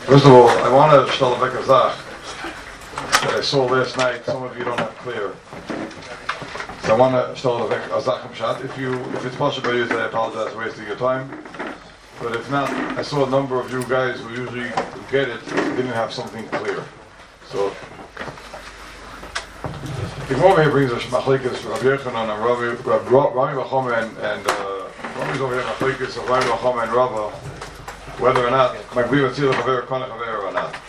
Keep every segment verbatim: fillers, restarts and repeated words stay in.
First of all, I want to start a Zach that I saw last night. Some of you don't have clear. So I want to start a Zach shot. If you, if it's possible, I apologize for wasting your time. But if not, I saw a number of you guys who usually get it didn't have something clear. So the Gemara here brings us Machlekes Rabbi Yochanan and Rabbi Rabbi Bachama and and Rabbi's over here Machlekes of Rabbi Bachama and Rava, whether or not Magbiv Tzil Chaver Kana Chaver or not.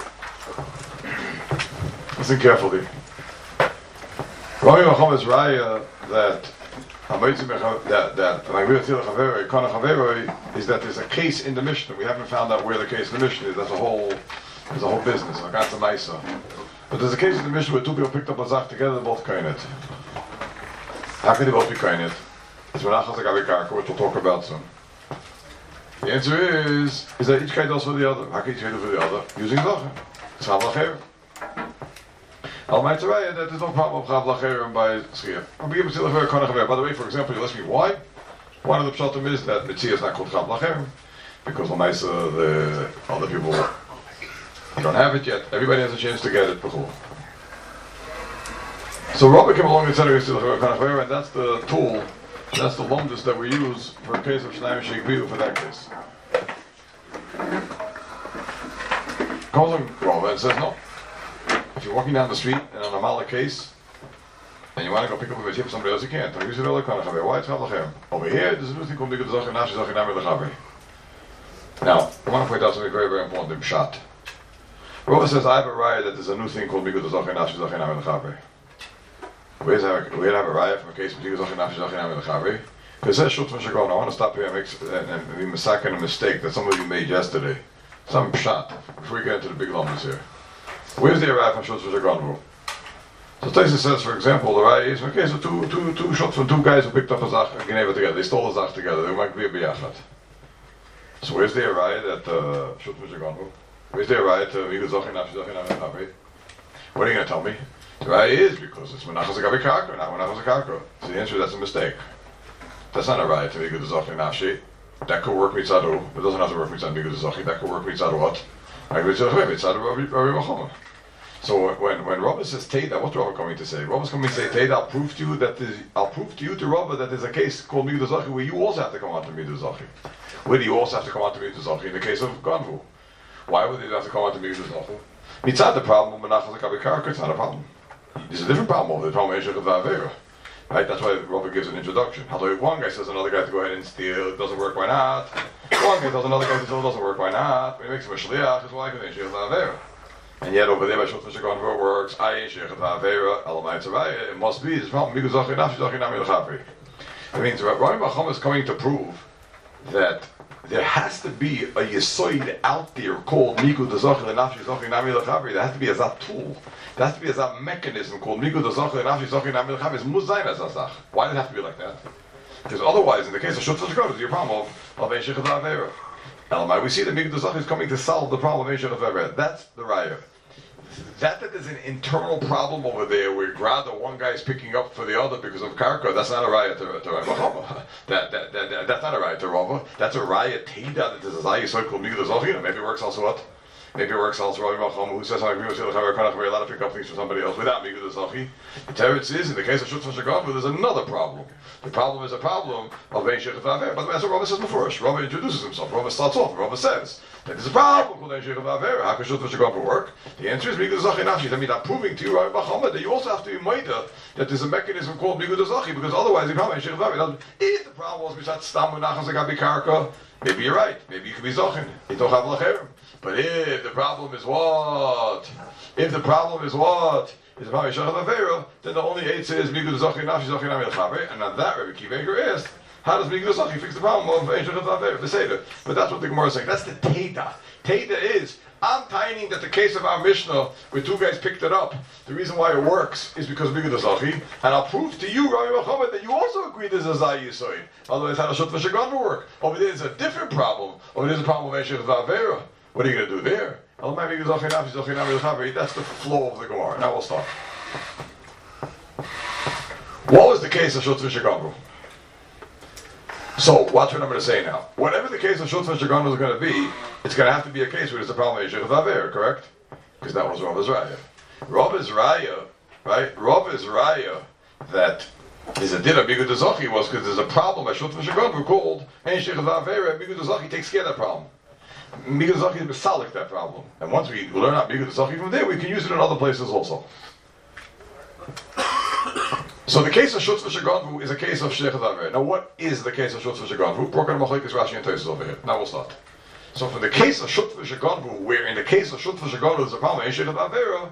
Listen carefully. Rabbi Bachama's raya that that that Magbiv Tzil Chaver Kana Chaver is that there's a case in the Mishnah. We haven't found out where the case in the Mishnah is. That's a whole there's a whole business. I got the Maisa. But there's a case in the Mishnah where two people picked up a Zach together, they're both Kainet. How can they both be Kainet? It's Menachas Agavi Karka, which we'll talk about soon. The answer is, is that each guy does for the other. How can each guy do for the other? Using Zachem. It's Chav Lacher. Al Maitzaraya, that there's no problem of Chav Lacher and by Schia. By the way, for example, you ask me why? One of the pshatim is that Mitzia is not called Chav Lacher, because Lamaisa, the other people you don't have it yet. Everybody has a chance to get it before. So Rabbi came along and said, and that's the tool, that's the lumdus that we use for a case of Shnayim Sheikbiu for that case. Comes along Rabbi and says, no. If you're walking down the street in a normal case, and you want to go pick up a vegetable from somebody else, you can't. Why? It's Chav Over here, there's a new thing called Mikut Zachem Nashi Zachem Nami L'Chavri. Now, I want to point out something very, very important in Pshat. Rava says, I have a raya that there's a new thing called Mikut Zachem Nashi Zachem Nami L'Chavri. Where's that? We have a raya from a case of Mikut Zachem Nashi Zachem Nami L'Chavri. Because it says Shut V'Shagon. I want to stop here and make and, and be massacring a mistake that some of you made yesterday. Some Pshat, before we get into the big numbers here. Where's the raya from Shut V'Shagon? So Taisa says, for example, the raya is in a case of two, two, two shots from two guys who picked up a Zach and Geneva together. They stole a Zach together. They might be a biyachat. So where's the raya that uh, Shut V'Shagon? Where's the raya to Mikut Zachem Nashi Zachem Nami L'Chavri? What are you going to tell me? The raya is because it's Menachas Agavi Karka, not Menachas Karka. So the answer is that's a mistake. That's not a raya to Mikut Zachem Nashi. That could work mitzadu. It doesn't have to work mitzadu Mikut Zachem. That could work mitzadu what? Mitzadu Rabbi Bachama. So when when Rabbi says Teda, what's Rabbi coming to say? Rabbi's coming to say Teda. I'll prove to you that there's, I'll prove to you to Rabbi that there's a case called Mikut Zachem where you also have to come on to Mikut Zachem. Where do you also have to come on to Mikut Zachem in the case of Ganvu? Why would they have to come on to Mikut Zachem? Mitzad the problem of Menachas Agavi Karka. It's not a problem. There's a different problem over the problem of Eshech V'Avera. Right? That's why Rabbi gives an introduction. Although one guy says another guy to go ahead and steal, it doesn't work. Why not? One guy tells another guy to steal, it doesn't work. Why not? When he makes him a shliach, it's like an Eshech V'Avera. And yet over there, by Shut V'Shagon, where it works, I Eshech V'Avera, Elamai Tzaraya, it must be, it's problem, Mikut Zachem Nashi Zachem Nami L'Chavri. It means Rabbi Bachama is coming to prove that there has to be a Yesoid out there called Mikut Zachem Nashi Zachem Nami L'Chavri. There has to be a Zat tool. There has to be a Zat mechanism called Mikut Zachem Nashi Zachem Nami L'Chavri. It's Muzayin as a Zach. Why does it have to be like that? Because otherwise, in the case of Shut V'Shagon, it's your problem of, of Eshech V'Avera. Elamai, we see that Mikut Zachem is coming to solve the problem of Eshech V'Avera. That's the raya. That that there's an internal problem over there where rather one guy is picking up for the other because of karka, that's not a raya to, to Rava. That, that, that, that, that's not a raya to Rava. That's a raya Teda that there's a zayis called Mikut Zachem. Maybe it works also what? Maybe it works also Rabbi Bachama who says, I'm allowed to pick up things from somebody else without Mikut Zachem. The teretz is, in the case of Shut V'Shagon, there's another problem. The problem is a problem of Eshech V'Avera. By the way, that's what Rava says before. Rava introduces himself. Rava starts off. Rava says that there's a problem called Eshech V'Avera. How can Shut V'Shagon work? The answer is Mikut Zachem Nashi. That means I'm proving to you, Rabbi Bachama, that you also have to be moida that there's a mechanism called Mikut Zachem, because otherwise the problem is Eshech V'Avera. If the problem was Mishat Stam Menachas Agavi Karka, maybe you're right. Maybe you could be Zachem. You don't have Lacherim. But if the problem is what? If the problem is what? Is about Eshech V'Avera, then the only eight says Mikut Zachem Nashi Zachem Nami L'Chavri, and on that Rabbi Kiva Eiger asked, how does Mikut Zachem fix the problem of Eshech V'Avera? The Seder. But that's what the Gemara is saying. That's the Teda. Teda is, I'm tiny that the case of our Mishnah, where two guys picked it up, the reason why it works is because of Mikut Zachem, and I'll prove to you, Rabbi Bachama, that you also agree there's a Zay Yisoid. Otherwise, how does Shut V'Shagon work? Over there is a different problem. Over there is a problem of Eshech V'Avera. What are you going to do there? That's the flow of the Gemara. Now we'll start. What was the case of Shut V'Shagon? So, watch what I'm going to say now. Whatever the case of Shutva Shagan is going to be, it's going to have to be a case where there's a problem in Sheikhut Aver, correct? Because that was Rav Raya. Rav Raya, right? Rav Raya, that is a din of Bigud Zachi was because there's a problem at Shutva Shagan who called Ein Sheikhut Aver, and Bigud Zachi takes care of that problem. Bigud Zachi is misalik that problem. And once we learn out Bigud Zachi from there, we can use it in other places also. So the case of Shutva Shaganvu is a case of Sheikhut Aver. Now what is the case of Shutva Shaganvu? Broken Machlekes Rashi and Tosfos over here. Now we'll start. So for the case of Shutva Shaganvu, where in the case of Shutva Shaganvu there's a problem in Sheikhut Aver,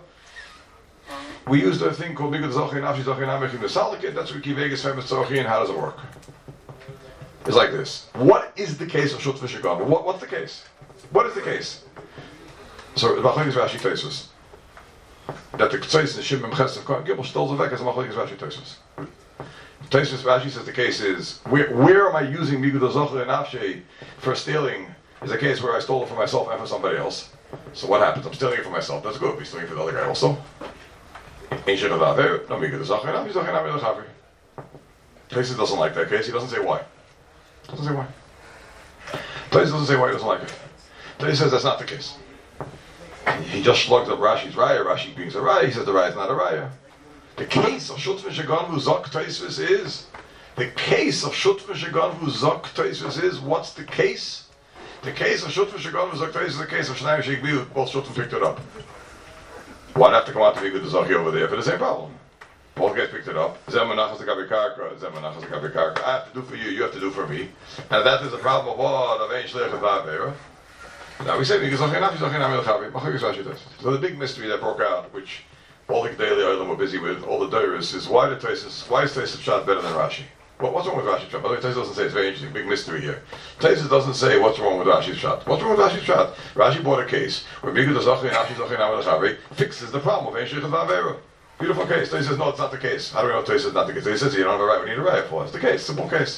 we use the thing called Bigud Zachi and Afshi Zachi and Amechim Nesalik. That's what Kivegas Femis Zachi, and how does it work? It's like this. What is the case of Shutva Shaganvu? What, what's the case? What is the case? So Machlekes Rashi Tosfos. That the Ktsois and Shimon Chesed Gimel stills a vek as a Machlekes Rashi Tosfos. Tosfos Rashi says the case is where where am I using Bigud Zachi and Afshi for stealing? Is a case where I stole it for myself and for somebody else. So what happens? I'm stealing it for myself. That's good. I'm stealing it for the other guy also. Ein Sheikhut Aver, no Bigud Zachi and Afshi Zachi and Amechim Nesalik. Tosfos doesn't like that case. He doesn't say why. Doesn't say why. Tosfos doesn't say why he doesn't like it. Tosfos says that's not the case. He just slugs up Rashi's Raya. Rashi brings a Raya. He says the Raya is not a Raya. The case of Shutva Shaganvu Zok Tosfos is the case of Shutva Shaganvu Zok Tosfos is what's the case? The case of Shutva Shaganvu Zok Tosfos is the case of Shnayim Sheikbiu. Both Shutva picked it up. Why'd have to come out to Bigud Zachi over there for the same problem? Both guys picked it up. Zem Menachas Gabi Karka. Zem Menachas Gabi Karka. I have to do for you. You have to do for me. And that is the problem of what of Ein Sheikhut Aver. Now we say Bigud Zachi and Afshi Zachi and Amechim Nesalik. So the big mystery that broke out, which all the daily Olam were busy with, all the Doris, is why the Tosfos, why is Tosfos Pshat better than Rashi? Well, what's wrong with Rashi's Pshat? By the way, Tosfos doesn't say, it's very interesting, big mystery here. Tosfos doesn't say what's wrong with Rashi's Pshat. What's wrong with Rashi's Pshat? Rashi brought a case where Bigud Zachi and Afshi Zachi and Amechim fixes the problem of Ein Sheikhut Aver. Beautiful case. Tosfos says, no, it's not the case. How do we know Tosfos is not the case? He says, you don't have a right, we need a right for it. It's the case, simple case.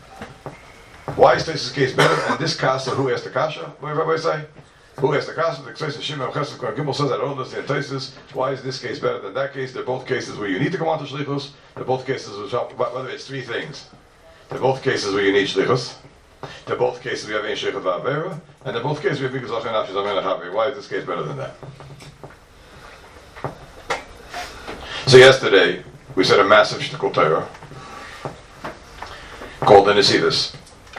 Why is Tosfos' case better? And this Kasha, who asked the Kasha? What did Rabbi say? Who has the Kasha? The Ktsois and Shimon Chesed Gimel says, I don't understand Tosfos. Why is this case better than that case? They're both cases where you need to come on to Shlichus. They're both cases which are, by the way, it's three things. They're both cases where you need Shlichus. They're both cases where you have Ein Sheikhut Aver. And they're both cases where you have Bigud Zachi and Afshi Zachi and Amechim. Why is this case better than that? So yesterday, we said a massive shtickle Torah called the Nesivos.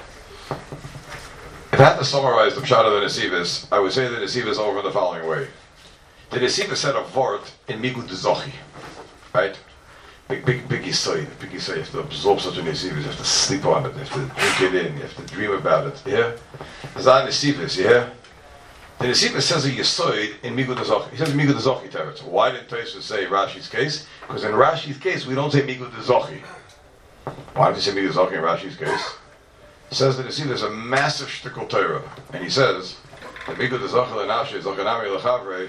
If I had to summarize the Pshat of the Nesivos, I would say the Nesivos over in the following way. The Nesivos said a vort in Bigud Zachi, right? Big, big, big yisoid, big yisoid. You have to absorb such a Nesivos, you have to sleep on it, you have to drink it in, you have to dream about it, yeah? There's a Nesivos, yeah? The Nesivos says a yisoid in Bigud Zachi. He says Bigud Zachi teretz. Why did Tosfos say Rashi's case? Because in Rashi's case, we don't say Bigud Zachi. Why did he say Bigud Zachi in Rashi's case? Says that you see there's a massive shtickle Torah, and he says that Bigud Zachi and Afshi Zachi and Amechim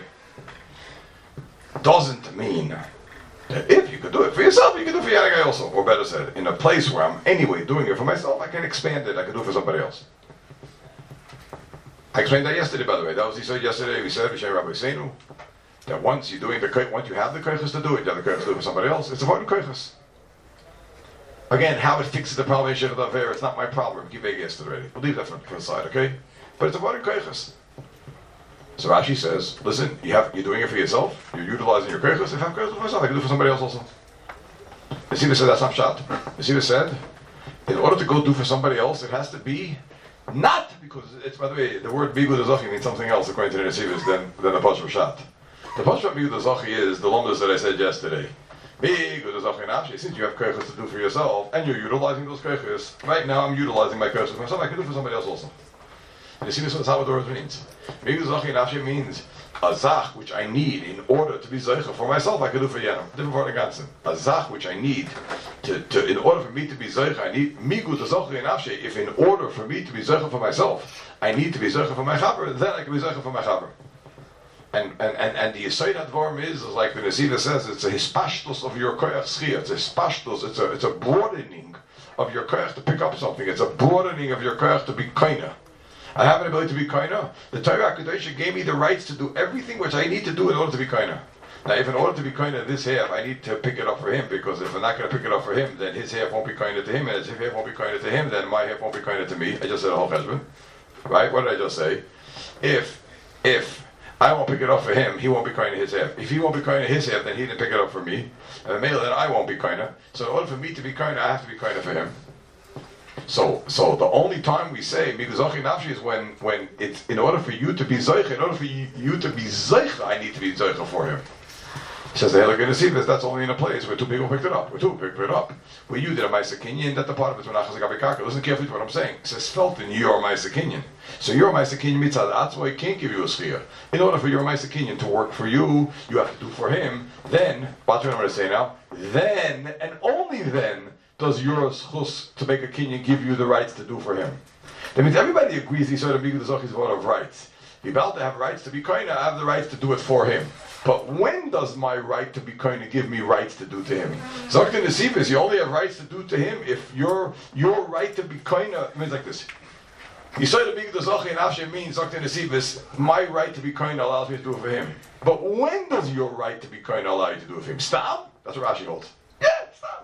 doesn't mean that if you could do it for yourself, you can do it for the other guy also. Or better said, in a place where I'm anyway doing it for myself, I can expand it. I can do it for somebody else. I explained that yesterday, by the way. That was he said yesterday. We said B'Shem Rabbi Seinu that once you're doing the once you have the koiches to do it, you have the koiches to do it for somebody else. It's about koiches. Again, how it fixes the problem in Sheikhut Aver, it's not my problem. Keep it yesterday already. We'll leave that for, for the side, okay? But it's about koiches. So Rashi says, listen, you have, you're doing it for yourself, you're utilizing your koiches. If I have koiches for myself, I can do it for somebody else also. The Siva said that's not pshat. The Siva said, in order to go do for somebody else, it has to be not because it's, by the way, the word Bigud Zachi means something else according to the Nesivos than, than the Pashut Pshat. The Pashut Bigud Zachi is the lumdas that I said yesterday. Bigud Zachi and Afshi, since you have koiches to do for yourself and you're utilizing those koiches, right now I'm utilizing my koiches for myself, I can do it for somebody else also. And you see this is how the word means. Bigud Zachi and Afshi means a zach which I need in order to be zeicha for myself, I can do for Yenim. Different for the Ganzen. A zach which I need to, to in order for me to be zeicha, I need Bigud Zachi and Afshi. If in order for me to be zeicha for myself, I need to be zeicha for my chaver, then I can be zeicha for my chaver. And and and and the Yisayid Advarim is, is like the Nesiva says, it's a hispashtos of your koyach schia. It's a hispashtos. It's a it's a broadening of your koyach to pick up something. It's a broadening of your koyach to be kaina. I have an ability to be kaina. The Torah Kedusha gave me the rights to do everything which I need to do in order to be kaina. Now, if in order to be kind of this half, I need to pick it up for him, because if I'm not going to pick it up for him, then his half won't be kind to him, and his half won't be kind to him, then my half won't be kind to me. I just said a whole husband. Right? What did I just say? If, if I won't pick it up for him, he won't be kind to his half. If he won't be kind to his half, then he didn't pick it up for me. And maybe then I won't be kind of. So in order for me to be kind, I have to be kind for him. So, so the only time we say Migazachi Nafshi is when, when it's in order for you to be Zoicha, in order for you, you to be Zoicha, I need to be Zoicha for him. He says the Helig in the Sivas, that's only in a place where two people picked it up. Where two picked it up. Where you did a Maisa Kinyan, that the part of it's Menachas Agavikaka. Listen carefully to what I'm saying. It says Felton, you're Maisa Kinyan. So your Maisa Kinyan mitzad Atzvoi can't give you a Schia. In order for your Maisa Kinyan to work for you, you have to do for him. Then, watch what I'm going to say now. Then, and only then, does your schus to make a kinyan give you the rights to do for him. That means everybody agrees he's sort of big with the Zochi's vote of rights. You're about to have rights to be kind of have the rights to do it for him. But when does my right to be kind of give me rights to do to him? Zokta Nesivas, you only have rights to do to him if your your right to be kind of means like this. You say the big the Zochi and Afshe means Zokta Nesivas, my right to be kind of allows me to do it for him. But when does your right to be kind of allow you to do it for him? Stop. That's what Rashi holds. Yeah, stop.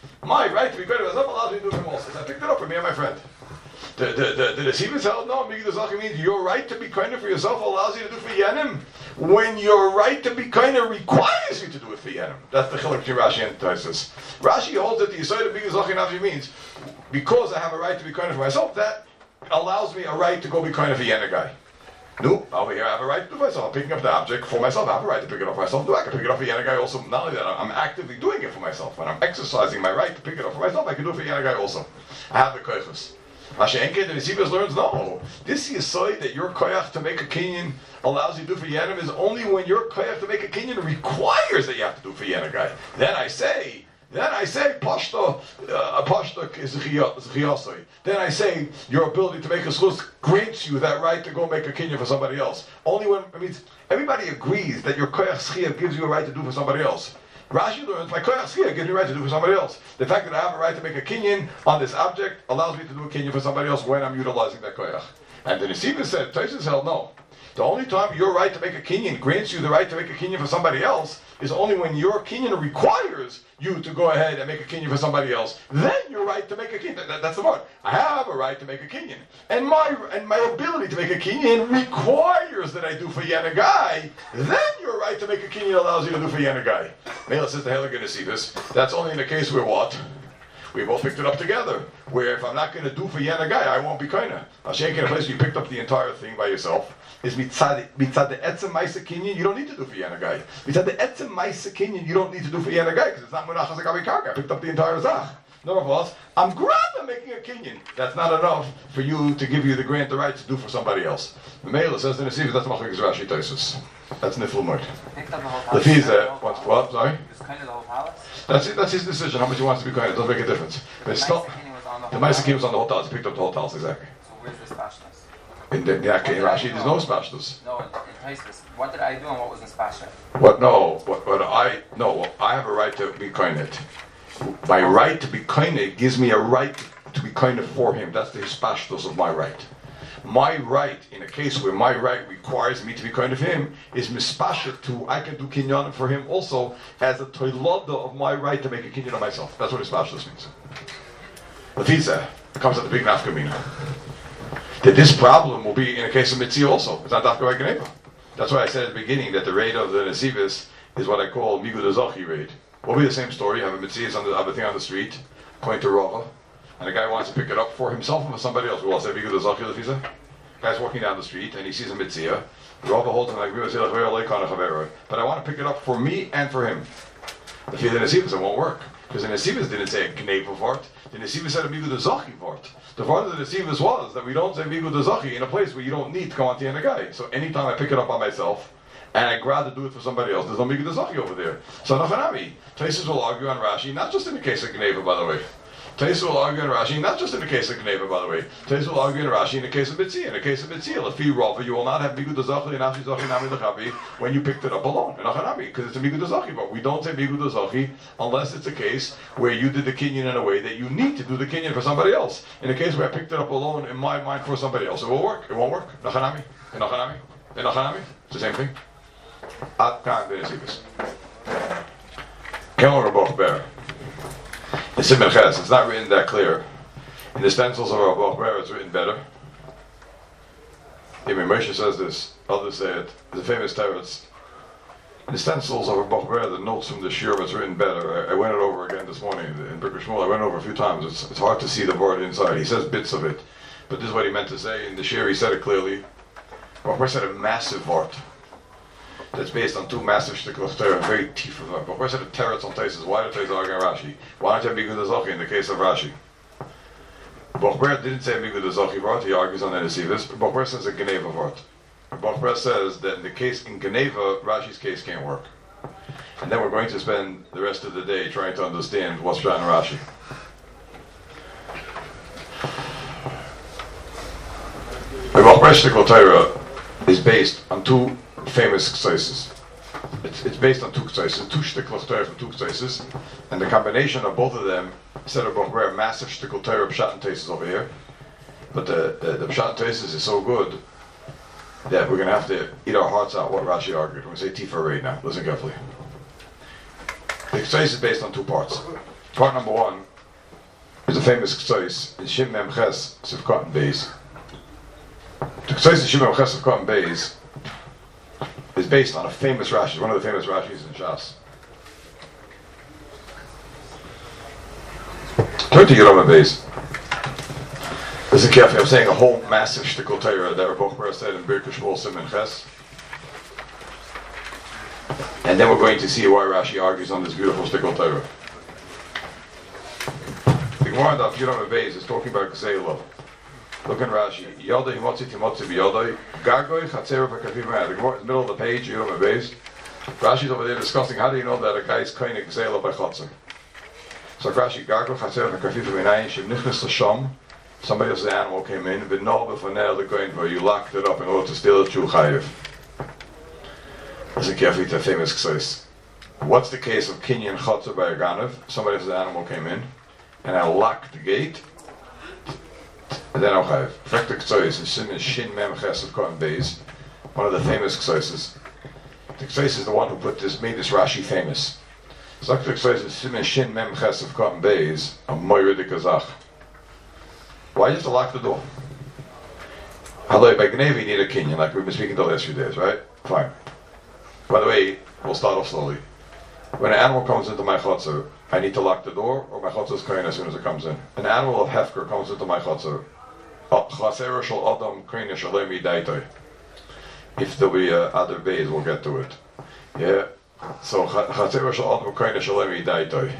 My right to be kind of myself allows me to do it for him also. So I picked it up for me and my friend. The the the the Nesivas held no. Big the Zochi means your right to be kind of for yourself allows you to do for Yenim. When your right to be kind of requires you to do it for Yenim. That's the chiluk between Rashi and Taisus. Rashi holds that the Yisrael of Big Zochi Nafshi means because I have a right to be kind of for myself, that allows me a right to go be kind of for Yenim guy. No, over here I have a right to do for myself. I'm picking up the object for myself. I have a right to pick it up for myself. No, I can pick it up for Yenim guy also. Not only that, I'm actively doing it for myself. When I'm exercising my right to pick it up for myself, I can do it for Yenim guy also. I have the koichus. Mashenke, the Nesivas learns, no. This Yisoy that your koyach to make a kinyan allows you to do for Yenim is only when your koyach to make a kinyan requires that you have to do for Yenim guy. Then I say, then I say, Pashto, uh, Pashto is Chiyasoy. Then I say, your ability to make a schus grants you that right to go make a kinyan for somebody else. Only when, I mean, everybody agrees that your koyach schiyah gives you a right to do for somebody else. Rashi learns, my koyach schiyah gives me a right to do for somebody else. The fact that I have a right to make a kinyan on this object allows me to do a kinyan for somebody else when I'm utilizing that koyach. And the Nesivas said, Taisus held no. The only time your right to make a kinyan grants you the right to make a kinyan for somebody else is only when your kinyan requires you to go ahead and make a kinyan for somebody else. Then your right to make a kinyan. That, that's the part. I have a right to make a kinyan. And my and my ability to make a kinyan requires that I do for Yana guy. Then your right to make a kinyan allows you to do for Yana guy. Mela says the hell are going to see this. That's only in the case where what? We both picked it up together. Where if I'm not going to do for Yana guy, I won't be kinda. Hashem in a place where you picked up the entire thing by yourself. Is mitzad mitzad the etzem ma'isa kinyan you don't need to do for Yana guy. Mitzad the etzem ma'isa kinyan you don't need to do for Yana guy because it's not munachas agavi karka. I picked up the entire zach. Nevertheless, I'm glad making a kinyan. That's not enough for you to give you the grant the right to do for somebody else. The Mela says the Nesivas that's machlik Rashi Taisus. That's nifl mode. The fees that what what sorry. It's kind of the whole palace. That's it. That's his decision. How much he wants to be kind. It doesn't make a difference. But it's still the ma'isa kinyan was on the whole talis. He picked up the whole talis exactly. So where's the spashness? In the yeah, in Rashi, there's no spashnus. No, in Taisus. What did I do and what was in spashna? What? No. What? What? I no. I have a right to be kind. My right to be kind gives me a right to be kind for him. That's the spashnus of my right. My right, in a case where my right requires me to be kind of him, is mispashet to I can do kinyan for him also as a toilada of my right to make a kinyan of myself. That's what spashnus means. Latiza comes at the big nafkamina. That this problem will be in a case of mitzvah also. It's not dafka by Geneva. That's why I said at the beginning that the raid of the Nesivas is what I call Migud Azachi raid. Will be the same story. You have a mitzvah on the have a thing on the street, point to Rava, and the guy wants to pick it up for himself and for somebody else. We'll all say Migud Azachi Lefisa. Guy's walking down the street and he sees a mitzvah. Rava holds him like but I want to pick it up for me and for him. The Nesivas it won't work. Because the Nesivas didn't say a Gneva vart. The Nesivas said a Migud Azachi vart. The part of the Nesivas was that we don't say Migud Azachi in a place where you don't need to come on to the guy. So anytime I pick it up on myself, and I'd rather do it for somebody else, there's no Migud Azachi over there. So Nachanami, Taisus will argue on Rashi, not just in the case of Gneva, by the way. Taisus will argue on Rashi, not just in the case of Gneva, by the way. Taisus will argue on Rashi in the case of Mitzvah. In the case of Mitzvah, if you Rava, you will not have Migud Azachi and Ashi Zachi Nami Lechavi when you picked it up alone. Nachanami, because it's a Migud Azachi, but we don't say Migud Azachi unless it's a case where you did the kinyan in a way that you need to do the kinyan for somebody else. In a case where I picked it up alone in my mind for somebody else, it will work. It won't work. Nachanami, Nachanami, Nachanami. It's the same thing. At kan Benesibus. Kemal Raboch Ber. In Simon Ches, it's not written that clear. In the stencils of Raboch Ber, it's written better. Even Moshe says this, others say it. There's a famous teretz. In the stencils of Raboch Ber, the notes from the Shir was written better. I, I went it over again this morning in Birkei Shmuel. I went over a few times. It's, it's hard to see the word inside. He says bits of it. But this is what he meant to say. In the Shir, he said it clearly. Raboch Ber said a massive word that's based on two massive shtickles of Torah, very teeth of them. Raboch Ber said a teretz on Taisus. Why did Taisus argue Rashi? Why don't you have Bigud Azochi in the case of Rashi? Raboch Ber didn't say Bigud Azochi word. He argues on the Nesivus. Raboch Ber says a Geneva word. Raboch Ber says that in the case in Geneva, Rashi's case can't work. And then we're going to spend the rest of the day trying to understand what's Pshat in Rashi. Raboch Ber's shtickle Torah is based on two famous k'taisis. It's, it's based on two k'taisis, two shtickle Torah from two k'taisis, and the combination of both of them said Raboch Ber massive shtickle Torah Pshat and Taisus over here. But the the, the Pshat and Taisus is so good that we're going to have to eat our hearts out what Rashi argued. We're going to say Tifa right now. Listen carefully. The K'tzais is based on two parts. Part number one is a famous K'tzais in Shin Mem Ches Sivkot and Beis. The K'tzais in Shin Mem Ches Sivkot and Beis is based on a famous Rashi, one of the famous Rashis in Shas. Turn to Yeroma Beis. Listen carefully, I'm saying a whole massive shtickle Torah that Raboch Ber said in Birkei Shmuel Simon Ches. And then we're going to see why Rashi argues on this beautiful shtickle Torah. The Gemara in Daf Yeroma Beis is talking about Kseilah. Look in Rashi. Yodai himotzi timotzi b'yodai. Gargoi chatzera v'kafim ma'ad. The Gemara in the middle of the page, Yeroma Beis. Rashi's over there discussing how do you know that a guy is koine Kseilah by chotzer. So Rashi, Gargoi chatzera v'kafim ma'ad. Shem nichnas l'sham. Somebody else's animal came in, but no, b'fanel the going where you locked it up in order to steal it, you chayiv. Listen carefully to a famous k'sais. What's the case of kinyan chotzer by a ganav? Somebody else's animal came in, and I locked the gate, and then I'll chayiv. Frek the k'sais is sin shin mem ches of Kohen Beis, one of the famous k'saises. The k'sais is the one who put this, made this Rashi famous. Zak the k'sais is sin shin mem ches of Kohen Beis, a moira de kazach. Why do you have to lock the door? Haloi, by Gneva you need a kinyan, like we've been speaking the last few days, right? Fine. By the way, we'll start off slowly. When an animal comes into my chotzer, I need to lock the door, or my chotzer is kohen as soon as it comes in. An animal of hefker comes into my chotzer. Chaser shel adam kohen shalemi daitoi. If there'll be uh, other bays, we'll get to it. Yeah. So chaser shel adam kohen shalemi daitoi.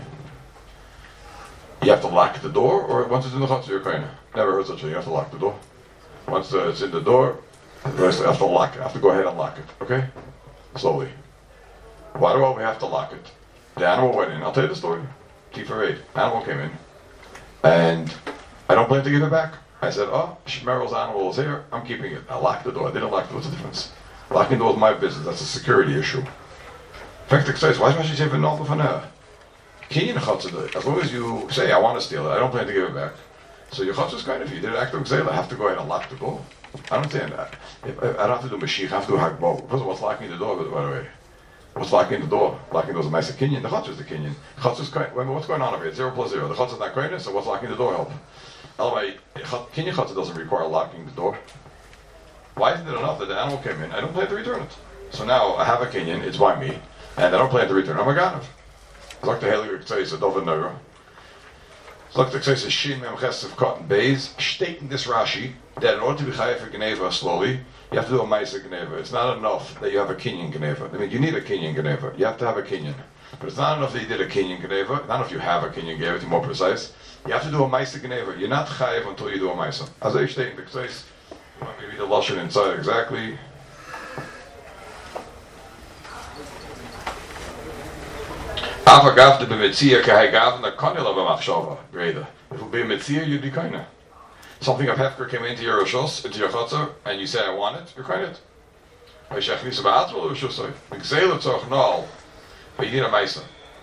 You have to lock the door, or once it's in the chotzer, you're kohen. Never heard such a thing. You have to lock the door. Once uh, it's in the door, the rest I have to lock it. I have to go ahead and lock it. Okay? Slowly. Why do we have to lock it? The animal went in. I'll tell you the story. T for eight. Animal came in, and I don't plan to give it back. I said, "Oh, Shmerel's animal is here. I'm keeping it." I locked the door. I didn't lock it. What's the difference? Locking the door is my business. That's a security issue. In fact, says, "Why should I say v'nol b'faneh?" Kinyan chotzer. As long as you say, "I want to steal it. I don't plan to give it back." So your chotzer is kind of, if you did an act of gzeila, I have to go ahead and lock the door. I don't understand that. If, I don't have to do Mashiach, I have to do Hagbog. First of all, what's locking the door, by the way? What's locking the door? Locking the door is a Maisa Kinyan. The Chotzer is the Kinyan. Chotzer is kind, what's going on over here? It's zero plus zero. The Chotzer is not kohen, so what's locking the door help? Anyway, Kinyan Chotzer doesn't require locking the door. Why isn't it enough that the animal came in? I don't plan to return it. So now I have a Kinyan, it's by me, and I don't plan to return it. I'm a Ganav. Like the Heilige Ktseis, a Dova Neura. Like the Ktseis, Shin Mem Ches of Cotton Bays, stating this Rashi, that in order to be chayav for Geneva slowly, you have to do a Maisa Geneva. It's not enough that you have a Kinyan Geneva. I mean, you need a Kinyan Geneva. You have to have a Kinyan. But it's not enough that you did a Kinyan Geneva. Not enough you have a Kinyan Geneva, to be more precise. You have to do a Maisa Geneva. You're not chayav until you do a Maisa. As I state in the Ktseis, you want me to read the Lashon inside exactly. If it would be a mitzvah, you'd be kind of. Something of hefker came into your rishos, into your chotzer, and you say, I want it, you're kind of. But you need a maisa.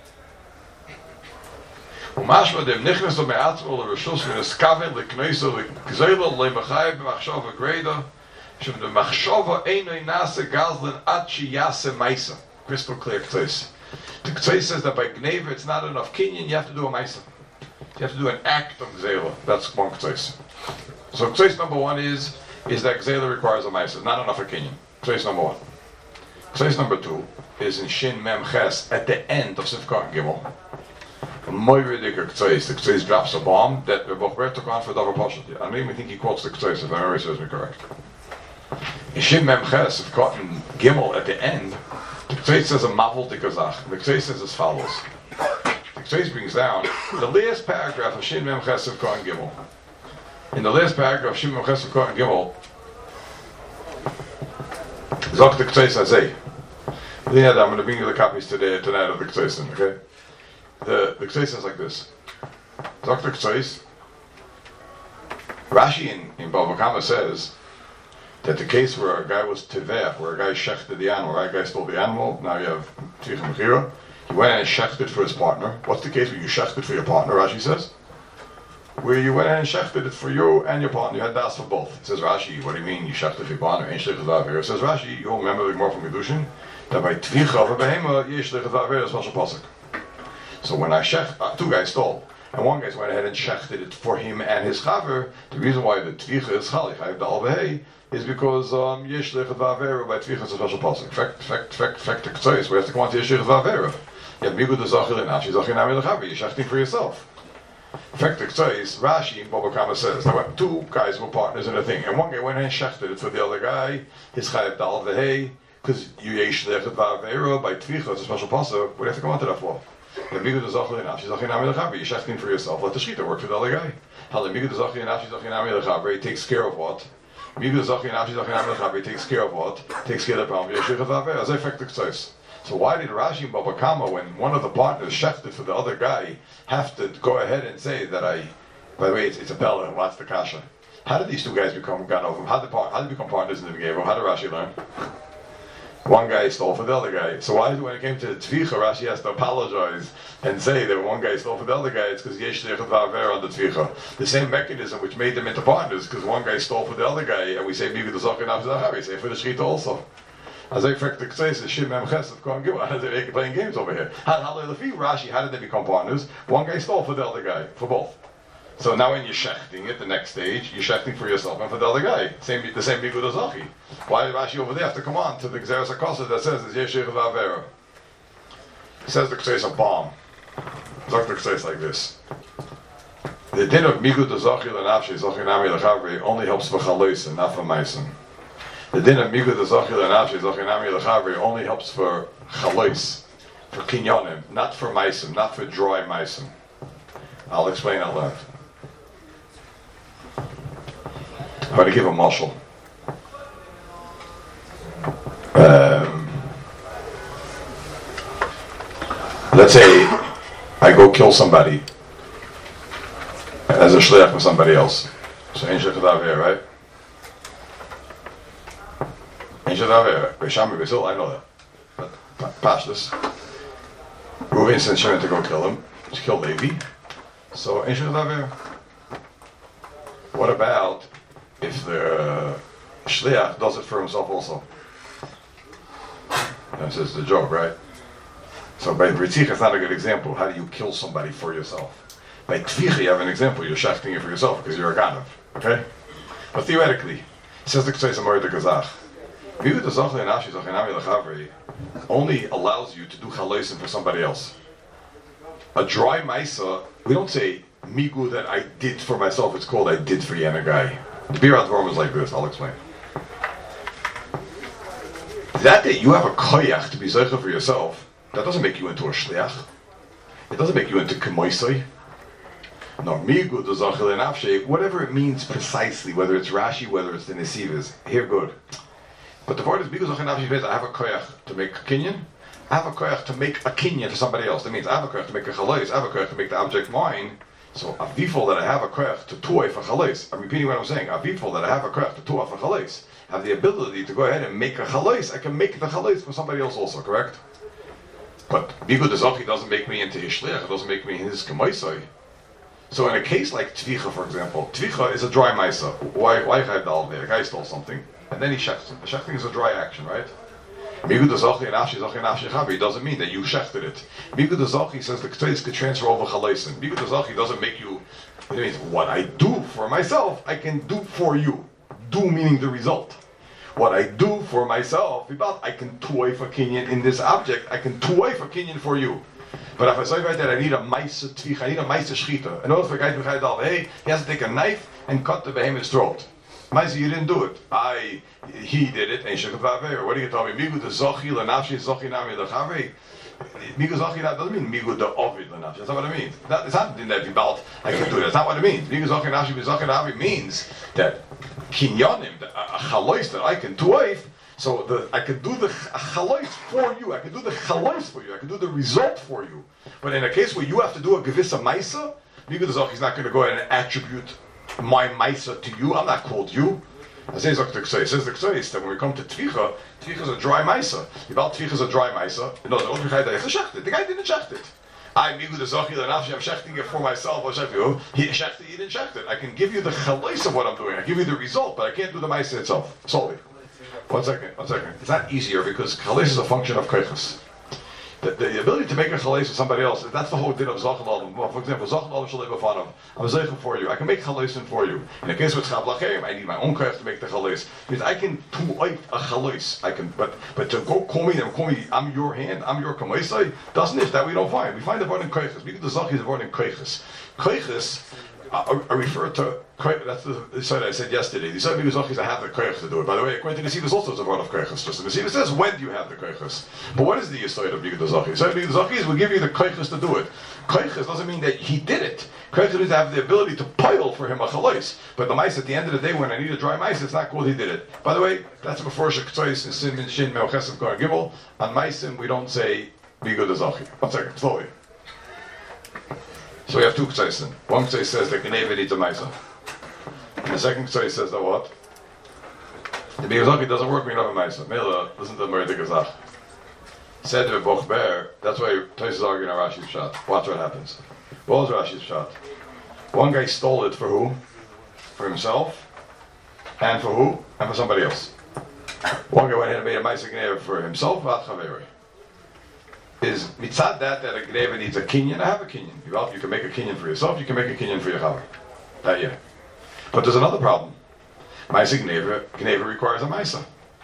Umashma dem nichnas lo me'atzmo le rishos min eskaven le kneisa le gzeila le mechayev b'machshava greda Shem the machshava einoi nase gazlan ad sheyase maisa. Crystal clear k'tzais. The k'tzais says that by gneva it's not enough kinyan, you have to do a maisa. You have to do an act of gzela. That's one k'tzais. So k'tzais number one is is that gzela requires a maisa. Not enough a kinyan. K'tzais number one. K'tzais number two is in Shin Mem Ches at the end of Sifkat Gimel. Moiridik K'tzais. The K'tzais drops a bomb that Rebbe Ber took on for Davar Pashat. I don't even think he quotes the K'tzais if my memory serves me correct. In Shin Mem Ches, Sifkat Gimel at the end, the K'tzais says a Mavel Tikazach. The K'tzais says as follows. The K'tzais brings down the last paragraph of Shin Mem Ches Sifkat Gimel. In the last paragraph of Shin Mem Ches Sifkat Gimel, Zok the K'tzais Azay. I'm going to bring you the copies today, tonight of the K'tzais, okay? The, the K'tzais is like this. Doctor K'tzais, Rashi in, in Bava Kama says that the case where a guy was Tiveh, where a guy shechted the animal, right? A guy stole the animal, now you have Tzich Mechira, he went and shechted for his partner. What's the case where you shechted for your partner, Rashi says? Where you went and shechted it for you and your partner, you had das for both. It says Rashi, what do you mean you shechted for your partner? Ain't shechted v'aver. It says Rashi, you'll remember more from Gedushin, that by tvicha of a behema, yesh shechted v'aver is special pasuk. So when I shech, uh, two guys stole, and one guy went ahead and shechted it for him and his chaver, the reason why the tvicha is chalik, I have the alvehei, is because um, yesh shechted v'aver by tvicha is a special pasuk. Fact, fact, fact, fact, the k'tzais, we have to come on to yesh shechted v'aver. You have migud the zachir and ashi, zachir nami l'chaver, you're shechting for yourself. In fact, the K'tzais, Rashi in Bava Kama says that two guys were partners in a thing, and one guy went and shechted it for the other guy, his chayav dal v'hei, because you yesh lechet v'avera by tvicha, it's a special pasuk. What do you have to come on to that for? The migud the zachir and ashi, zachir nami l'chaver, you're shechting for yourself. Let the shechita work for the other guy. How the migud the zachir and ashi, zachir nami l'chaver, he takes care of what? Migud the zachir and ashi, zachir nami l'chaver, he takes care of what? Takes care of the problem. Yesh lechet v'avera. As I fact the K'tzais. So why did Rashi and Bava Kama, when one of the partners shechted for the other guy, have to go ahead and say that I, by the way, it's, it's a Bella, what's the kasha? How did these two guys become gone over? How did, how did they become partners in the beginning? How did Rashi learn? One guy stole for the other guy. So why, when it came to the Tvicha, Rashi has to apologize and say that one guy stole for the other guy, it's because Yesh Lechet V'aver on the Tvicha. The same mechanism which made them into partners, because one guy stole for the other guy, and we say, Migud the Zach and Avzachar, we say for the Shechita also. As I fact the K'tzais is Shin Mem Ches of Kohen Gimel. How did they make playing games over here? How, how, Rashi, how did they become partners? One guy stole for the other guy, for both. So now when you're shechting it, the next stage, you're shechting for yourself and for the other guy. Same, the same Bigud Azachi. Why did Rashi over there have to come on to the Gzeres HaKoseh that says it's Yesh Lechet V'aver? He says the K'tzais a bomb. Zok the K'tzais like this. The din of Migud Azachi L'nafshi, Zachi Nami L'chavri, only helps for Chalois and not for Maisen. The din of Migud Azachi L'nafshi, Zachi Nami L'chavri, only helps for Chalois, for Kinyonim, not for Maisen, not for dry Maisen. I'll explain out loud. I'm going to give a mashal. Um, let's say I go kill somebody as a shliach for somebody else. So ain't shliach d'avir, right? Ain't shliach d'avir. Beishami Basil, I know that. But Pashtus, Reuven sent Shimon to go kill him. To kill Levi. So ain't shliach d'avir. What about if the uh, shliach does it for himself also? This is the joke, right? So by Ritzich, it's not a good example. How do you kill somebody for yourself? By Tvicha, you have an example. You're shechting it for yourself because you're a ganav. Okay? But theoretically, it says the K'tzais Amor de Gazach. Migud Azach Le'nashi Zachinami L'chavri only allows you to do chalosim for somebody else. A dry maisa, we don't say Migu that I did for myself. It's called I did for Yana guy. The Birat Vorm is like this. I'll explain. That day you have a koyach to be zeicha for yourself, that doesn't make you into a shliach. It doesn't make you into kemoisai. No, migu the zachil and afshe, whatever it means precisely, whether it's Rashi, whether it's the Nesivas, here good. But the word is migu zachil and afshe means I have a koyach to make a kinyan. I have a koyach to make a kinyan to somebody else. That means I have a koyach to make a chalais. I have a koyach to make the object mine. So avifol that I have a koyach to tuay for chalais. I'm repeating what I'm saying. Avifol that I have a koyach to tuay for chalais. Have the ability to go ahead and make a chalais. I can make the chalais for somebody else also, correct? But Bigud Azachi doesn't make me into his shliach. It doesn't make me his kemaisai. So in a case like Tvicha, for example, Tvicha is a dry Maisa. Why, why have the Alveh? A guy stole something, and then he shechts it. The shechting is a dry action, right? Migud Zachi and Afshi Zachi and Afshi Chavi doesn't mean that you shechted it. Migud Zachi says the Ketzeis could transfer over Chalesin. Migud Zachi doesn't make you, it means what I do for myself, I can do for you. Do meaning the result. What I do for myself, I can tuoy for Kinyan in this object, I can tuoy for Kinyan for you. But if I say right that I need a Maisa Tvich, I need a Maisa Shchita. In order for a guy to get out, hey, he has to take a knife and cut the behemoth's throat. Maisa, you didn't do it. I, he did it. And what do you tell me? Migu the Zochi lenafshi Zochi nami lechavi. Migu Zochi doesn't mean Migu the Ovid lenafshi. That's not what it means. That, it's not in that belt. I can do it. That's not what it means. Migu Zochi nafshi Zochi nami means that kinyanim, a chalois that I can tuaif. So the, I can do the chalois for you. I can do the chalois for you. I can do the result for you. But in a case where you have to do a gevissa maisa, Migu the Zochi is not going to go ahead and attribute my maisa to you. I'm not called you. It says the Ksoi that when we come to Tvicha, Tvicha is a dry maisa. About Tvicha is a dry maisa. No, the other guy shecht it. The guy didn't shecht it. I migu the zochi lenafshi. I'm shechting it for myself. I shecht you. He shecht it. He didn't shecht it. I can give you the chalais of what I'm doing. I give you the result, but I can't do the maisa itself solely. One second. One second. It's not easier because chalais is a function of koiches. The, the ability to make a chalais with somebody else, that's the whole din of Zachal Adam. For example, Zachal Adam shall live upon him. I'm Zachal for you. I can make chalais for you. In the case with Chav Lachem, I need my own koich to make the chalais. Because I can tu'ait a chalais. I can, but but to go call me and call me, I'm your hand, I'm your kamaisai, doesn't it? That we don't find. We find the word in koiches. We get the Zachal is the word in koiches. Koiches I, I refer to, that's the side I said yesterday. The side because I have the koiches to do it. By the way, according to Nesivos, also is a word of koiches. Just the Nesivos says, when do you have the koiches? But what is the yisoid of Bigud Zachi? The side of Bigud Zachi is, we give you the koiches to do it. Koiches doesn't mean that he did it. Koiches means to have the ability to pile for him a chalais. But the mice, at the end of the day, when I need a dry mice, it's not called he did it. By the way, that's before Shektois and Sin Min Shin Meochesav Kor Gimel. On Meisim, we don't say Bigud Zachi. One second, slowly. So we have two ktaisin. One ktsai says that Geneva needs a maisa. And the second ktsai says that what? The Bigazaki doesn't work when you have a maisa. Mela, listen to the Murray Gazach. Said to Boch Bear, that's why Tais is arguing on Rashi's shot. Watch what happens. What was Rashi's shot? One guy stole it for who? For himself. And for who? And for somebody else. One guy went ahead and made a maisa Geneva for himself, Vat Chaveri. Is mitzad that that a gneva needs a kinyan? I have a kinyan. Well, you can make a kinyan for yourself. You can make a kinyan for your chaver. That yeah. But there's another problem. Maisa gneva, gneva requires a maisa.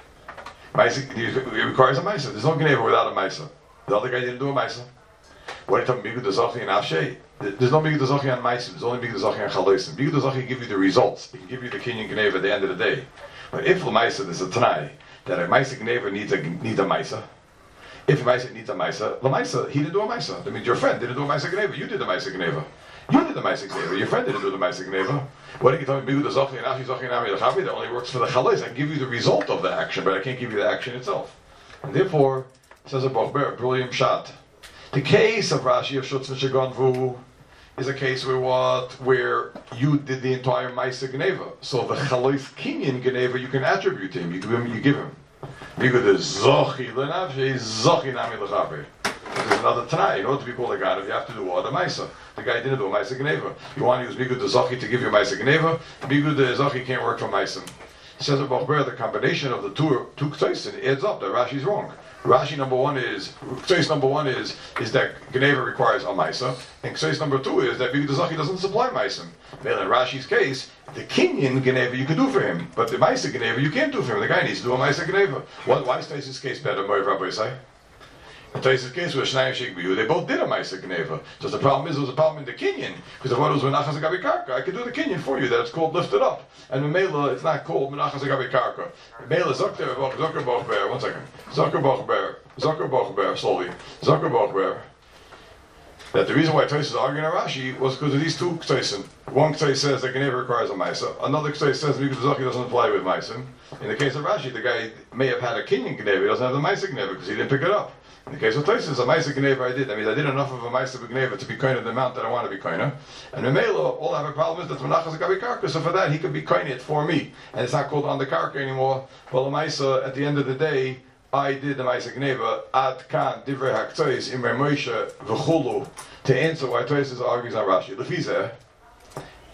Maisa it requires a maisa. There's no gneva without a maisa. The other guy didn't do a maisa. What are you talking about? Migud Zachi and Avshay? There's no Migud Zachi on maisa. There's only Migud Zachi on chalesim. Migud Zachi give you the results. It can give you the kinyan gneva at the end of the day. But if the maisa there's a tanai that a maisa gneva needs a needs a maisa. If a Maisa needs a Maisa, the Maisa, he didn't do a Maisa. That means your friend didn't do a Maisa Gneva. You did the Maisa Gneva. You did the Maisa Gneva. Your friend didn't do the Maisa Gneva. What are you talking about? The Zochi and Ashi Zochi and Ami Lechavi, that only works for the Chalais. I can give you the result of the action, but I can't give you the action itself. And therefore, says a Bochber, brilliant shot. The case of Rashi of Shutz Nishagonvu is a case where what? Where you did the entire Maisa Gneva. So the Chalais Kinyan Gneva you can attribute to him. You give him, you give him. Because the Zochi Lenavshi Zochi Nami Lechavi. There's another Tanai. In order to be called a God, you have to do what? A Maisa. The guy didn't do a Maisa Gneva. You want to use Bigud the Zochi to give you a Maisa Gneva. Bigud the Zochi can't work for Maisa. Says about the combination of the two two Ktaisin adds up that Rashi's wrong. Rashi number one is Ktais number one is is that Gneva requires a Maisa, and Ktais number two is that Bigud the Zochi doesn't supply Maisa. Well, in Rashi's case, the Kinyan Gneva you can do for him, but the Maisa Gneva you can't do for him. The guy needs to do a Maisa Gneva. Why, why is Ktais' case better, Moiv Rabbi Yisai? In Ktais' case with Shnayim Sheikh Biyu, they both did a Maisa Gneva. Just the problem is, there was a problem in the Kinyan, because if one was Menachas Agabi Karka, I could do the Kinyan for you, that it's called lifted up. And Memela, it's not called Menachas Agabi Karka. Memela, Zucker Bochber, one second. Zucker Bochber, Zucker Bochber, slowly. Zucker Bochber. That the reason why Tais is arguing on Rashi was because of these two Ktaisin. One Ktais says that Gneva requires a Maisa. Another Ktais says Mikut Zachi doesn't apply with Maisa. In the case of Rashi, the guy may have had a Kinyan Gneva, he doesn't have the Maisa Gneva because he didn't pick it up. In the case of Tais, a Maisa Gneva I did. I mean, I did enough of a Maisa Gneva to be kind of the amount that I want to be kind of. And Memela, all I have a problem is that Menachas Agabi Karka, so for that he could be kind it for me. And it's not called on the Karka anymore. Well, the Maisa, at the end of the day, I did the Maisa Gneva, Ad Kan, Divrei HaKtois, Imre Moshe, V'chulu, to answer why Tosis argues on Rashi. Lefizeh,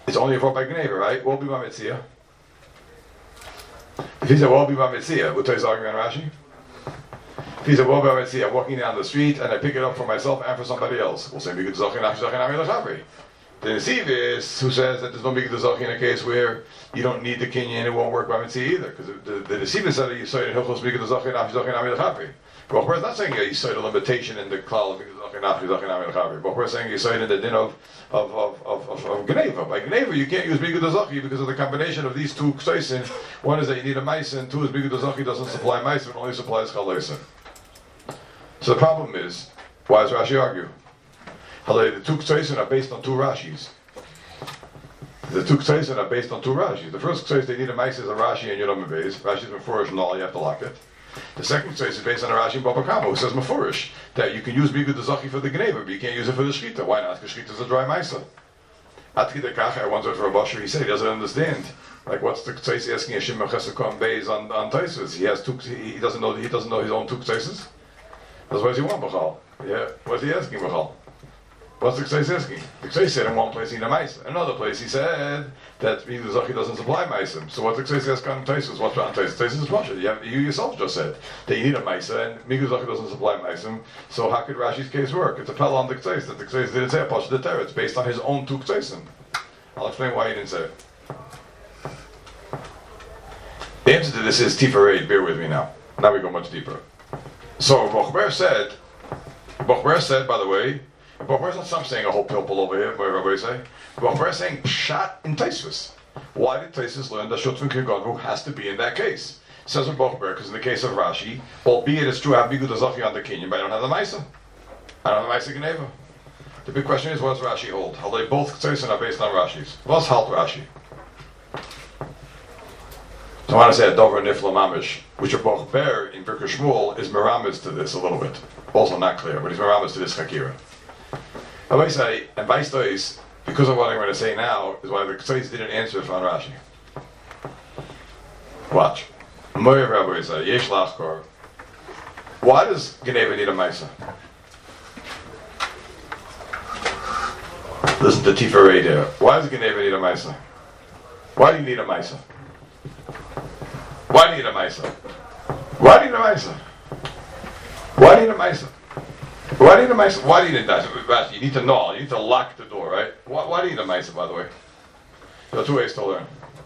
it's only a by Gneva, right? Won't be my Mitzia. If he said, won't be my Mitzia, we'll tell you arguing on Rashi. If he said, won't be my Mitzia, I'm walking down the street and I pick it up for myself and for somebody else. We'll say, Mikut Zachin, Achi Zachin, Ami Lachavri. The Nesiv is who says that there's no Mikut Zachin in a case where you don't need the Kinyan, it won't work by Mitzia either. Because the, the Nesiv said that you say in Hilchos Mikut Zachin, Achi Zachin, Ami Lachavri. But we're not saying you cite a limitation in the klal of Mikut Zachin, Achi Zachin, Ami Lachavri. But we're saying you cite in the din of of of of, of, of Gneva. By Gneva, you can't use Mikut Zachin because of the combination of these two kseisin. One is that you need a meisin. Two is Mikut Zachin doesn't supply meisin, only supplies chalesin. So the problem is, why does Rashi argue? The two kseisin are based on two Rashis. The two kseisin are based on two Rashis. The first kseisin they need a meisin is a Rashi and Yudam Beis. Rashi's Mefurish and all, you have to lock it. The second kseisin is based on a Rashi and Baba Kama, who says Mefurish that you can use Mikut Zachin for the Gneva, but you can't use it for the Shchita. Why not? Because Shchita is a dry meisin. Atki Dekach, I once heard for a Basher, he said he doesn't understand. Like, what's the kseisin asking Hashem Mechesakon Beis on on Taisus? He has two. He, he doesn't know. He doesn't know his own two kseisis. That's what he want, Bachal. Yeah, what's he asking, Bachal? What's the Ksais asking? The Ksais said in one place he need a Maisa. Another place he said that Mikut Zachin doesn't supply Maisim. So what's the Ksais asking on Taisus? What's on Taisus? Taisus is Russia. You, have, you yourself just said that you need a Maisa and Mikut Zachin doesn't supply Maisim. So how could Rashi's case work? It's a pell on the Ksais that the Ksais didn't say a Pasha de Terra. It's based on his own two Ksaisim. I'll explain why he didn't say it. The answer to this is Tifarei. Bear with me now. Now we go much deeper. So Bochber said, Bochber said, by the way, Bochber's not some saying a whole pilpul over here, what everybody say. Bochber is saying pshat in Taisus. Why did Taisus learn that Shutfin Kirgonvu has to be in that case? Says Bochber, because in the case of Rashi, albeit it's true I have Mikut Zachin on the Kinyan, but I don't have the Maisa. I don't have the Maisa Gneva. The big question is, what does Rashi hold? How they both Taisus are based on Rashi's. What's halt Rashi? So I want to say a Dover Nifla Mamish, which a Bochber in Birka Shmuel is Meramis to this a little bit. Also not clear, but he's Meramis to this Chakira. I might say, and Beistois, because of what I'm going to say now, is why the Ksais didn't answer it on Rashi. Watch. Moyev Rabbi say, Yesh Lachkor. Why does Geneva need a Maisa? Listen to Tifarei there. Why does Geneva need a Maisa? Why do you need a Maisa? Why do you need a Maisa? Why do you need a Maisa? Why do you need a Maisa? Why do you need a Maisa? Why do you need that? You need to know. You need to lock the door, right? Why, why do you need a Maisa, by the way? There are two ways to learn.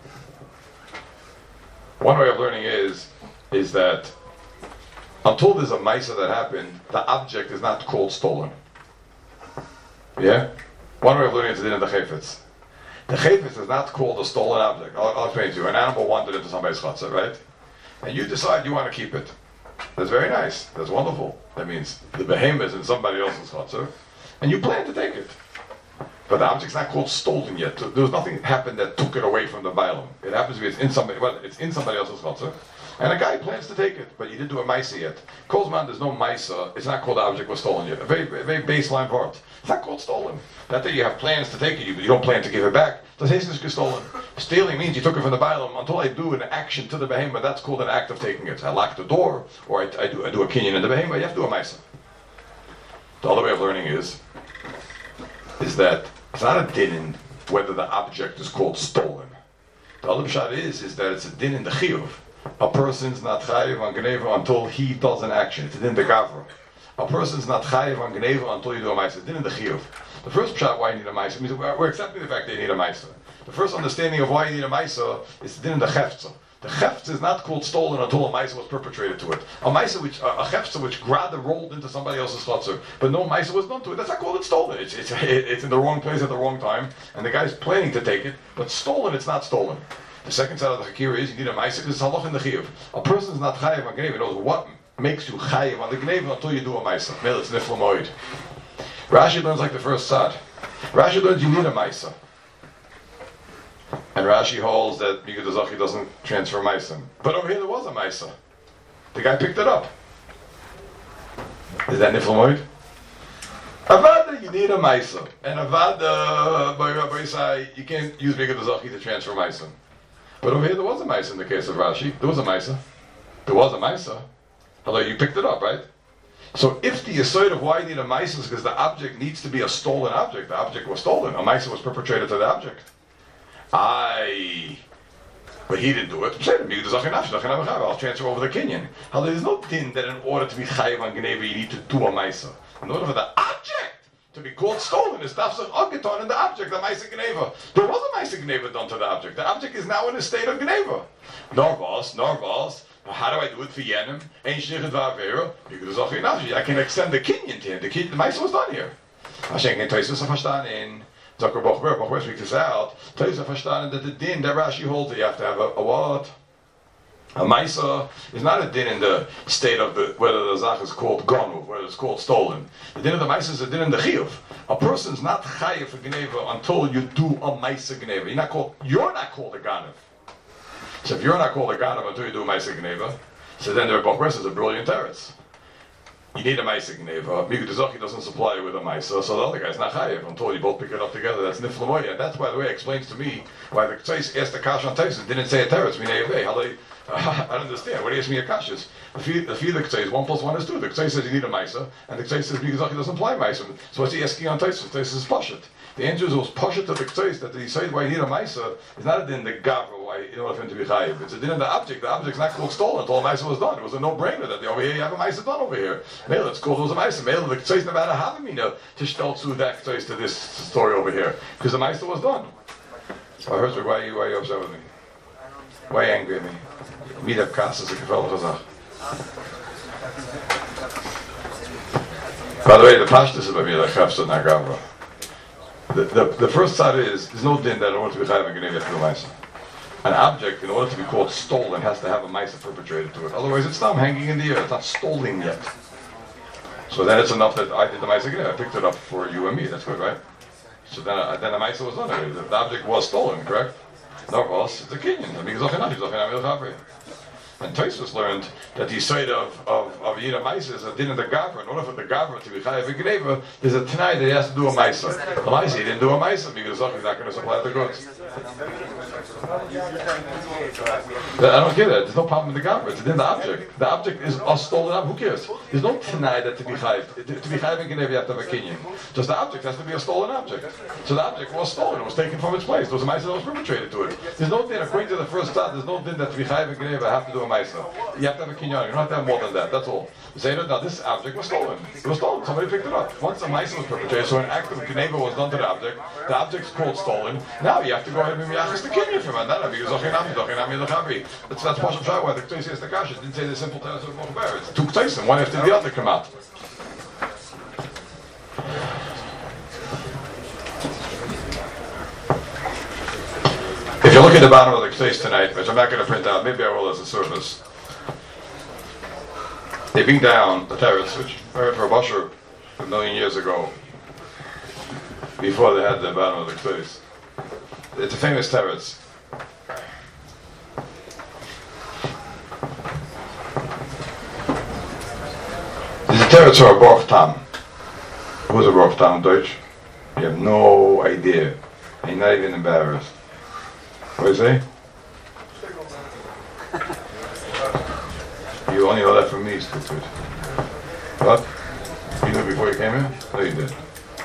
One way of learning is, is that until there's a Maisa that happened, the object is not called stolen. Yeah? One way of learning is in the Chayfetz. The chayfetz is not called a stolen object. I'll, I'll explain to you. An animal wandered into somebody's chutzah, right? And you decide you want to keep it. That's very nice. That's wonderful. That means the behemoth is in somebody else's chutzah, and you plan to take it. But the object's not called stolen yet. There was nothing that happened that took it away from the bailam. It happens to be it's in somebody. Well, it's in somebody else's chutzah, and a guy plans to take it, but you didn't do a maisa yet. Kozman, there's no maisa. It's not called the object was stolen yet. A very, a very baseline part. It's not called stolen. That day you have plans to take it, you, but you don't plan to give it back. Does Hastish get stolen? Stealing means you took it from the bailam. Until I do an action to the behemoth, that's called an act of taking it. I lock the door, or I, I do I do a kinyan in the behemoth. You have to do a maisa. The other way of learning is, is that it's not a din whether the object is called stolen. The other shot is, is that it's a din in the chiyuv. A person's not chayiv on Gneva until he does an action. It's a din the gavra. A person's not chayiv on Gneva until you do a ma'isa. It's a din in the chiyuv. The first shot why you need a ma'isa means we're accepting the fact that you need a ma'isa. The first understanding of why you need a ma'isa is the din in the cheftza. The cheftza is not called stolen until a ma'isa was perpetrated to it. A ma'isa which a, a cheftza which grada rolled into somebody else's chutzner, but no ma'isa was done to it. That's not called it stolen. It's it's it's in the wrong place at the wrong time, and the guy's planning to take it. But stolen, it's not stolen. The second side of the chakira is you need a ma'isa because it's halach in the chiyuv. A person's not chayiv on gneva. He knows what makes you chayiv on the gneva until you do a ma'isa. Mel, it's nifla moed. Rashi learns like the first side. Rashi learns you need a ma'isa. And Rashi holds that Mikut Zachin doesn't transfer ma'isa. But over here there was a ma'isa. The guy picked it up. Is that nifla moed? Avada, you need a ma'isa. And Avada, by Rabbi say, you can't use Mikut Zachin to transfer ma'isa. But over here there was a ma'isa in the case of Rashi. There was a ma'isa. There was a ma'isa. Hello, you picked it up, right? So if the aside of why you need a ma'isa is because the object needs to be a stolen object, the object was stolen, a ma'isa was perpetrated to the object. I, but he didn't do it. I'll transfer over the Kenyan. How there's no din that in order to be chayiv on Geneva you need to do a Maisa. In order for the object to be called stolen, is tafsach ageton in the object, the Maisa Geneva. There was a Maisa Geneva done to the object. The object is now in a state of Geneva. Norvos, Norvos. How do I do it for Yenim? I can extend the Kenyan to him. The, the Maisa was done here. Hashem Toysus verstanden. Dr. Bochber, Bochber speaks this out. Toysus verstanden that the din that Rashi holds that you have to have a, a what? A Maisa is not a din in the state of the whether the Zach is called Gonu, whether it's called stolen. The din of the Maisa is a din in the Chiyuv. A person's not chayiv for Geneva until you do a Maisa Geneva. You're not called. You're not called a Ganav. So if you're not called a Ganav until you do a Maisa Geneva, so then the Bochber is a brilliant teretz. You need a Maisa Geneva. Migu Tezaki doesn't supply you with a Maisa, so the other guy's not chayiv until you both pick it up together. That's Niflamoya. And that's, by the way, explains to me why the Ktseis asked the Kash on Taisus didn't say a teretz. How they, uh, I don't understand. What do you ask me a Kashas? If you, if you the Ktseis, one plus one is two. The Ktseis says you need a Maisa, and the Ktseis says Migu Tezaki doesn't apply Maisa. So what's he asking on Taisus? Taisus is Pashut. The answer is it was Pashut to the Ktseis that he said why you need a Maisa is not a din the Gavra, why in order for him to be chayiv. It's a din in the object. The object's not called stolen until a Maisa was done. It was a no-brainer that over here you have a Maisa done over here. Mele, it's called it was a Maisa. Mele, the Ktseis never had a Havamina to stelzu that Ktseis to this story over here. Because the Maisa was done. So I heard you, why are you, why are you upset with me? Why are you angry at me? Meet up Kassas, a Gefel Chazach. By the way, the Pashtus is by me, like Chafsa Nagavra. The, the, the first side is, there's no din that in order to be chayiv and Geneva you have to do a Maisa. An object, in order to be called stolen, has to have a Maisa perpetrated to it. Otherwise, it's not hanging in the air. It's not stolen yet. So then it's enough that I did the Maisa Geneva. I picked it up for you and me. That's good, right? So then, uh, then the Maisa was done already. The, the object was stolen, correct? No, boss, it's a Kenyan. And Tosfos learned that the side of of of Yida Maisa is a din of the Gavra. In order for the Gavra to be chayiv and Geneva, there's a Tanai that he has to do a Maisa. The Maisa he didn't do a Maisa because he's not going to supply the goods. I don't get it. There's no problem with the Gavra. It's a din of the object. The object is a stolen up. Who cares? There's no Tanai that to be chayiv. To be chayiv and Geneva, you have to have a Kenyan. Just the object has to be a stolen object. So the object was stolen. It was taken from its place. There was a Maisa that was perpetrated to it. There's no din, according to the first thought, there's no din that to be chayiv and Geneva have to do a Maisa. You have to have a kinyan. You don't have to have more than that. That's all. Say that now this object was stolen. It was stolen. Somebody picked it up. Once the Maisa was perpetrated, so an act of Geneva was done to the object. The object's called stolen. Now you have to go ahead and be miyachas the kinyan from it. That because zachinami, zachinami, zachavi. That's that's Pasha Pshah why the Ktei says the Kasha didn't say the simple tenets of Mochaber. It's two Kteisim, one after the other come out. If you look at the bottom of the Ktei tonight, which I'm not going to print out, maybe I will as a service. They bring down the teretz, which I heard for Basher a million years ago, before they had the bottom of the Ktei. It's a famous teretz. There's a teretz for a Baruch Tam. Who's a Baruch Tam in Deutsch? You have no idea. You're not even embarrassed. What do you say? You only know that from me, stupid. What? You knew before you came here? No, you did.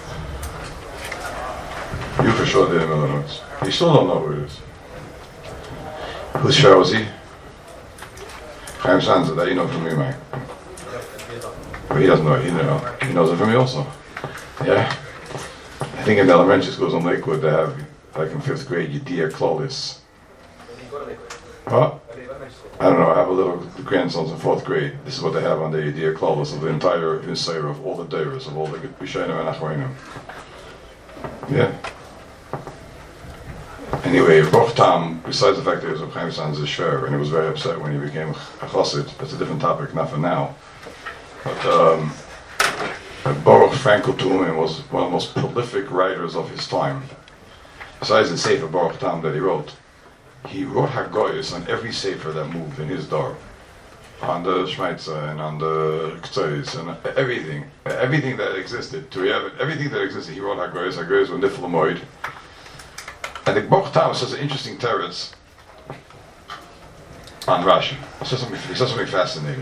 You for sure did in Milanotes. You still don't know who it is. Whose show was he? Chaim Sanza, that you know from me, Mike. But he doesn't know it, he, know. He knows it from me also. Yeah? I think in the elementary schools in Lakewood they have, like in fifth grade, Yediyah Klolis. What? I don't know, I have a little grandsons in fourth grade. This is what they have on the Yediyah Klolis of the entire Yisrael, of all the Deiros, of all the Bishayim and Achroinim. Yeah? Anyway, Baruch Tam, besides the fact that he was a Chaim Sanz Shver, and he was very upset when he became a Chassid, that's a different topic, not for now. But um, Baruch Frankel Tumen was one of the most prolific writers of his time. Besides the Sefer Baruch Tam that he wrote, he wrote Hagoyos on every Sefer that moved in his door. On the Shmaitza and on the Ktsois and everything. Everything that existed. To have everything that existed, he wrote Hagoyos. Hagoyos were Niflamoid. And the Baruch Tam says an interesting teretz on Rashi. He says something, he says something fascinating.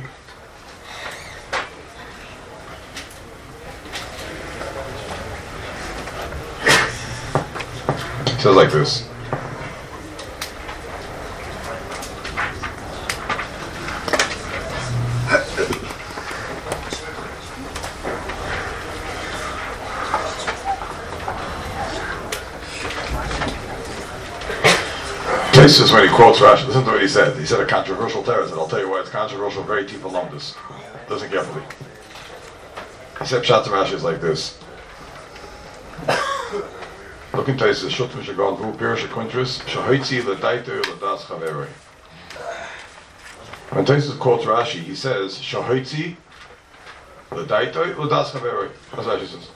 It says like this. Tosfos, when he quotes Rashi, listen to what he said. He said a controversial teretz, and I'll tell you why it's controversial, very deep alumnus. Listen carefully. He said Pshat Rashi is like this. Look in Tosfos, Shut Mishagon Vu Pirush Quintris, Shahoitzi L'Daito L'Das Chaveroi. When Tosfos quotes Rashi, he says Shahoitzi L'Daito L'Das Chaveroi. That's what Rashi says.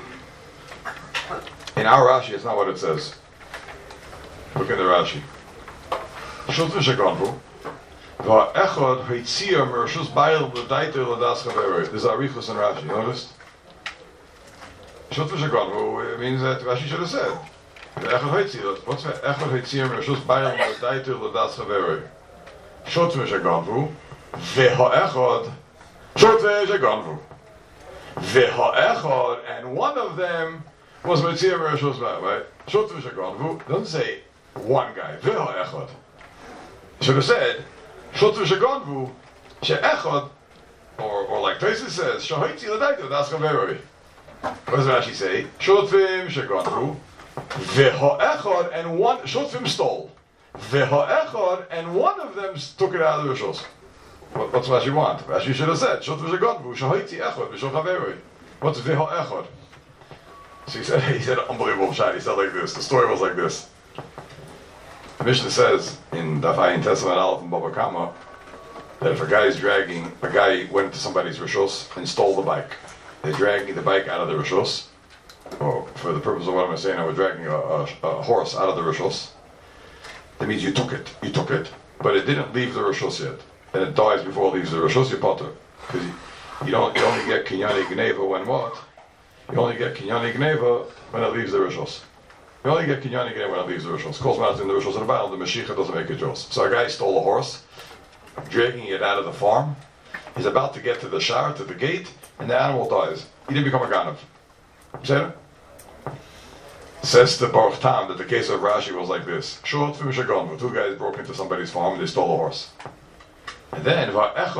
In our Rashi, it's not what it says. Look at the Rashi. Shut Mishagon Vu. Va'echad Hoitzia Mershus Bayil L'Daito L'Das Chaveroi. This is Arichus and Rashi. You noticed? Shut Mishagon Vu means that Rashi should have said. Echad Hoitzia. What's that? Echad Hoitzia Mershus Bayil L'Daito L'Das Chaveroi. Shut Mishagon Vu. Ve'ha'echad. Shut Mishagon Vu. Ve'ha'echad. And one of them was Hoitzia Mershus Bayil. Right? Shut Mishagon Vu. Doesn't say one guy. Ve'ha'echad. Should have said Shotru Shagonvu She'echad, or or like Tosfos says, Shahoitzi L'Daito Das Chaveroi. What does Rashi say? Shotvim Shagonvu Ve'ha'echad, and one Shotvim stole. Ve'ha'echad, and one of them took it out of the Rishos. What, what's Rashi want? Rashi should have said Shotru Shagonvu Shahoitzi Echad V'Shol Chaveroi. What's Ve'ha'echad? So he said he said unbelievable shot. He said like this. The story was like this. The Mishnah says in Daf Ayin Testament Aleph and Baba Kama that if a guy is dragging, a guy went to somebody's Rishos and stole the bike. They're dragging the bike out of the Rishos. Or for the purpose of what I'm saying, I was dragging a, a, a horse out of the Rishos. That means you took it. You took it, but it didn't leave the Rishos yet. And it dies before it leaves the Rishos, you potter. Because you, you don't you only get Kinyani Gneva when what? You only get Kinyani Gneva when it leaves the Rishos. You only get Kinyani Gneva when it leaves the Rishos. Calls out in the Rishos of the battle, the Mashiach doesn't make a Jos. So a guy stole a horse, dragging it out of the farm. He's about to get to the shower, to the gate, and the animal dies. He didn't become a Ganav. See it? Says the Baruch Tam that the case of Rashi was like this. Short from Shagon, two guys broke into somebody's farm and they stole a horse. And then,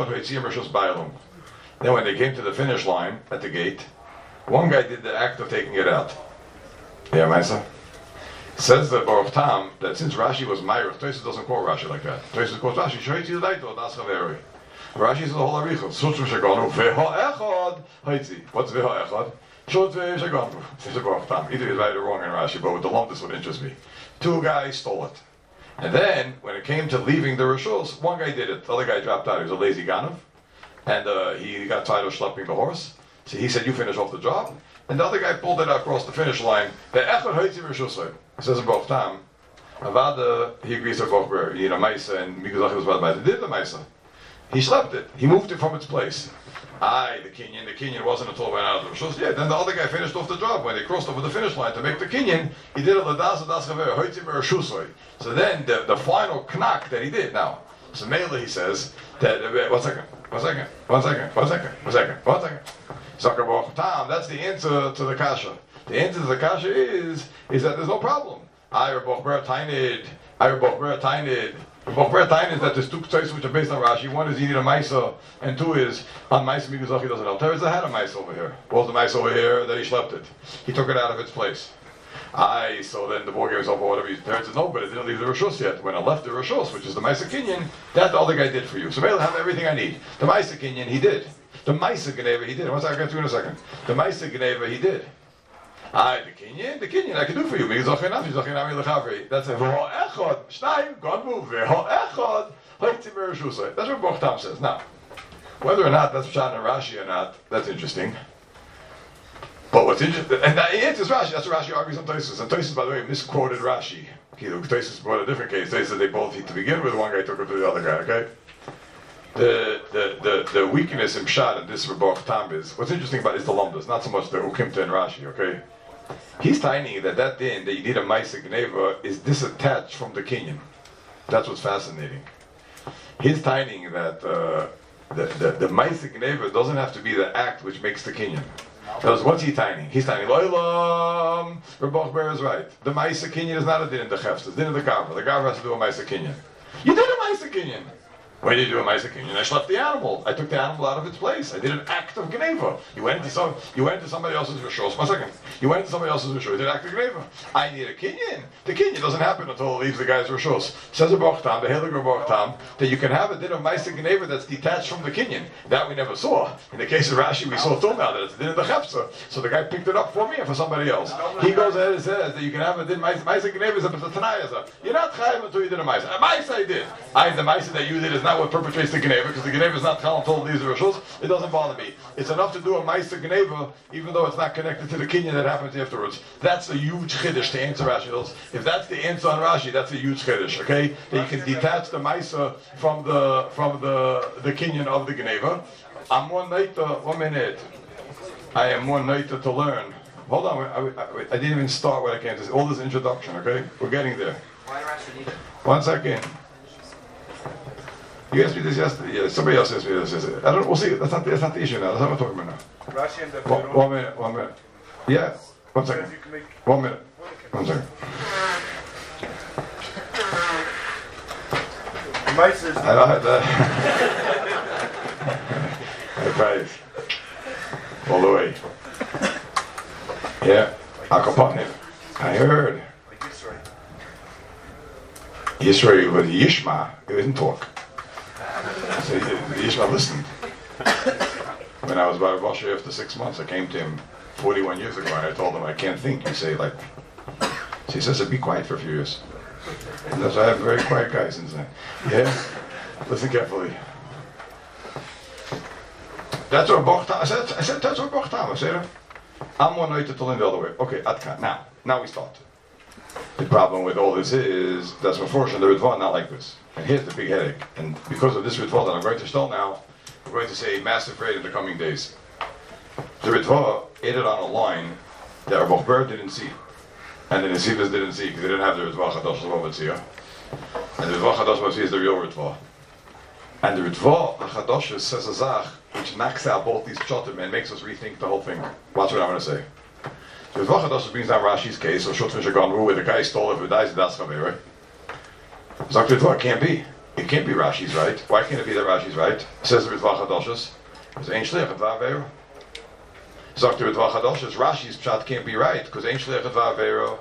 then when they came to the finish line at the gate, one guy did the act of taking it out. Yeah, Maisa? Says the Baruch Tam that since Rashi was Meirich, Tosfos doesn't quote Rashi like that. Tosfos quotes Rashi, Shoitzi L'Daito Das Chaveroi. Rashi says the whole Arichot. Shutru Shagonu Ve'ha'echad Hoitzi. What's Ve'ha'echad? Shutru Shagonu. Says the Baruch Tam. Either he's right or wrong in Rashi, but with the lump this would interest me. Two guys stole it. And then, when it came to leaving the Rishos, one guy did it. The other guy dropped out. He was a lazy Ganav. And uh, he got tired of schlepping the horse. So he said, you finish off the job. And the other guy pulled it across the finish line. Ve'echad Hoitzi Rishosai. Says in Baruch Tam, Avada, he agrees with Baruch Ber, you know, Maisa, and Mikuzach was bad by the did the Maisa. He slept it. He moved it from its place. Aye, the Kinyan, the Kinyan wasn't until it went out of the Rishos. Yeah, then the other guy finished off the job. When they crossed over the finish line to make the Kinyan, he did a Ladas Ladas Chaver, Hoitzi Rishosai. So then the, the final knack that he did now. So Mela, he says, that, uh, one second, one second, one second, one second, one second, one second. Zakar Baruch Tam, that's the answer to the Kasha. The answer to the kasha is is that there's no problem. I Boch Ber Tainid, I Boch Ber Tainid. Boch Ber Tainid is that there's two tzais which are based on Rashi. One is you need a Maisa, and two is on Maisa Mikuzach he doesn't know. There is a had a Maisa over here. What was the Maisa over here? That he slept it. He took it out of its place. I so then the boy gave himself or whatever. He said no, but it didn't leave the Rishos yet. When I left the Rishos, which is the Maisa Kinyan, that the other guy did for you. So maybe I'll have everything I need. The Maisa Kinyan he did. The Maisa Geneva he did. Once I get to in a second. The Maisa Geneva he did. I the Kinyan, the Kinyan I can do for you. That's a Ve'ha'echad. Shnayim, God move. Ve'ha'echad. That's what Baruch Tam says. Now, whether or not that's Pshat and Rashi or not, that's interesting. But what's interesting, and that answers Rashi. That's what Rashi argues on Tosfos. And Tosfos, by the way, misquoted Rashi. Tosfos brought a different case. They said they both to begin with. One guy took it to the other guy. Okay. The the the, the weakness in Pshat and this for Baruch Tam is what's interesting about is the Lumdas, not so much the Ukimta and Rashi. Okay. He's tiny that that din that you need a Maisa Gneva is disattached from the Kinyan. That's what's fascinating. He's tiny that uh, the the, the Maisa Gneva doesn't have to be the act which makes the Kinyan. Because what's he tiny? He's tiny. Loilam. Rebach Ber is right. The Maisa Kinyan is not a din in the Chefs. It's din in the Gavra. The Gavra has to do a Maisa Kinyan. You did a Maisa Kinyan. When did you do a Ma'aseh Kinyan? I schlepped the animal. I took the animal out of its place. I did an act of Gneva. You went into some. You went into somebody else's rishos. One second. You went into somebody else's rishos. You did an act of Gneva. I need a Kinyan. The Kinyan doesn't happen until it leaves the guy's rishos. Says a Baruch Tam, the Heilige Baruch Tam, that you can have a din of Ma'aseh Gneva that's detached from the Kinyan. That we never saw. In the case of Rashi, we saw till now that it's a din of the Chepsa. So the guy picked it up for me and for somebody else. He goes ahead and says that you can have a din Ma'aseh Gneva is a Tanayah. You're not chayav until you did a Ma'aseh. A Ma'aseh I did. I the Ma'aseh that you did is not what perpetrates the Gneva, because the Gneva is not Chal until these are Rishos. It doesn't bother me. It's enough to do a Ma'aseh Gneva, even though it's not connected to the Kinyan that happens afterwards. That's a huge chiddush to answer Rashi. If that's the answer on Rashi, that's a huge chiddush. Okay, that you can detach the Ma'aseh from the from the the Kinyan of the Gneva. I'm one naita. One minute. I am one naita to learn. Hold on. I, I, I didn't even start what I came to say. All this introduction. Okay, we're getting there. Why Rashi need it? One second. You asked me this yesterday. Yeah, somebody else asked me this yesterday. I don't. We'll see. That's not. That's not the issue now. That's not what I'm talking about now. Rashi and the One, one minute. One minute. Yeah. One second. One minute. One second. I don't have that. Hey, praise. All the way. Yeah. Akapotnim. I heard. Yisrael with Yishma. He didn't talk. So Yishma listened. When I was by Rosh after six months, I came to him forty-one years ago and I told him I can't think. He said like, so he says, be quiet for a few years. And so I have a very quiet guy since then. Yeah? Listen carefully. That's what Baruch Tam, I said, I said, that's what Baruch Tam, I said, I'm one night to learn the other way. Okay, Adka, now, now we start. The problem with all this is, that's unfortunate, the Ritva not like this. And here's the big headache. And because of this Ritva that I'm going to tell now, we're going to say massive raid in the coming days. The Ritva added on a line that Rav Ber didn't see. And the Nesivas didn't see, because they didn't have the Ritva Chadash L'Motzia. And the Ritva Chadash L'Motzia is the real Ritva. And the Ritva Chadash says a Zach, which knocks out both these pshatim and makes us rethink the whole thing. Watch what I'm going to say. The Ritva Chadash brings down Rashi's case, or Shutfin Shagamru, where the guy stole it, who dies, that's Chaveh, right? Zach Ritva, it can't be. It can't be Rashi's right. Why can't it be that Rashi's right? Says the Ritva Chadash, because Ein Shliach and Va'avera. Zach the Ritva Chadash, Rashi's pshat can't be right, because Ein Shliach and Va'avera.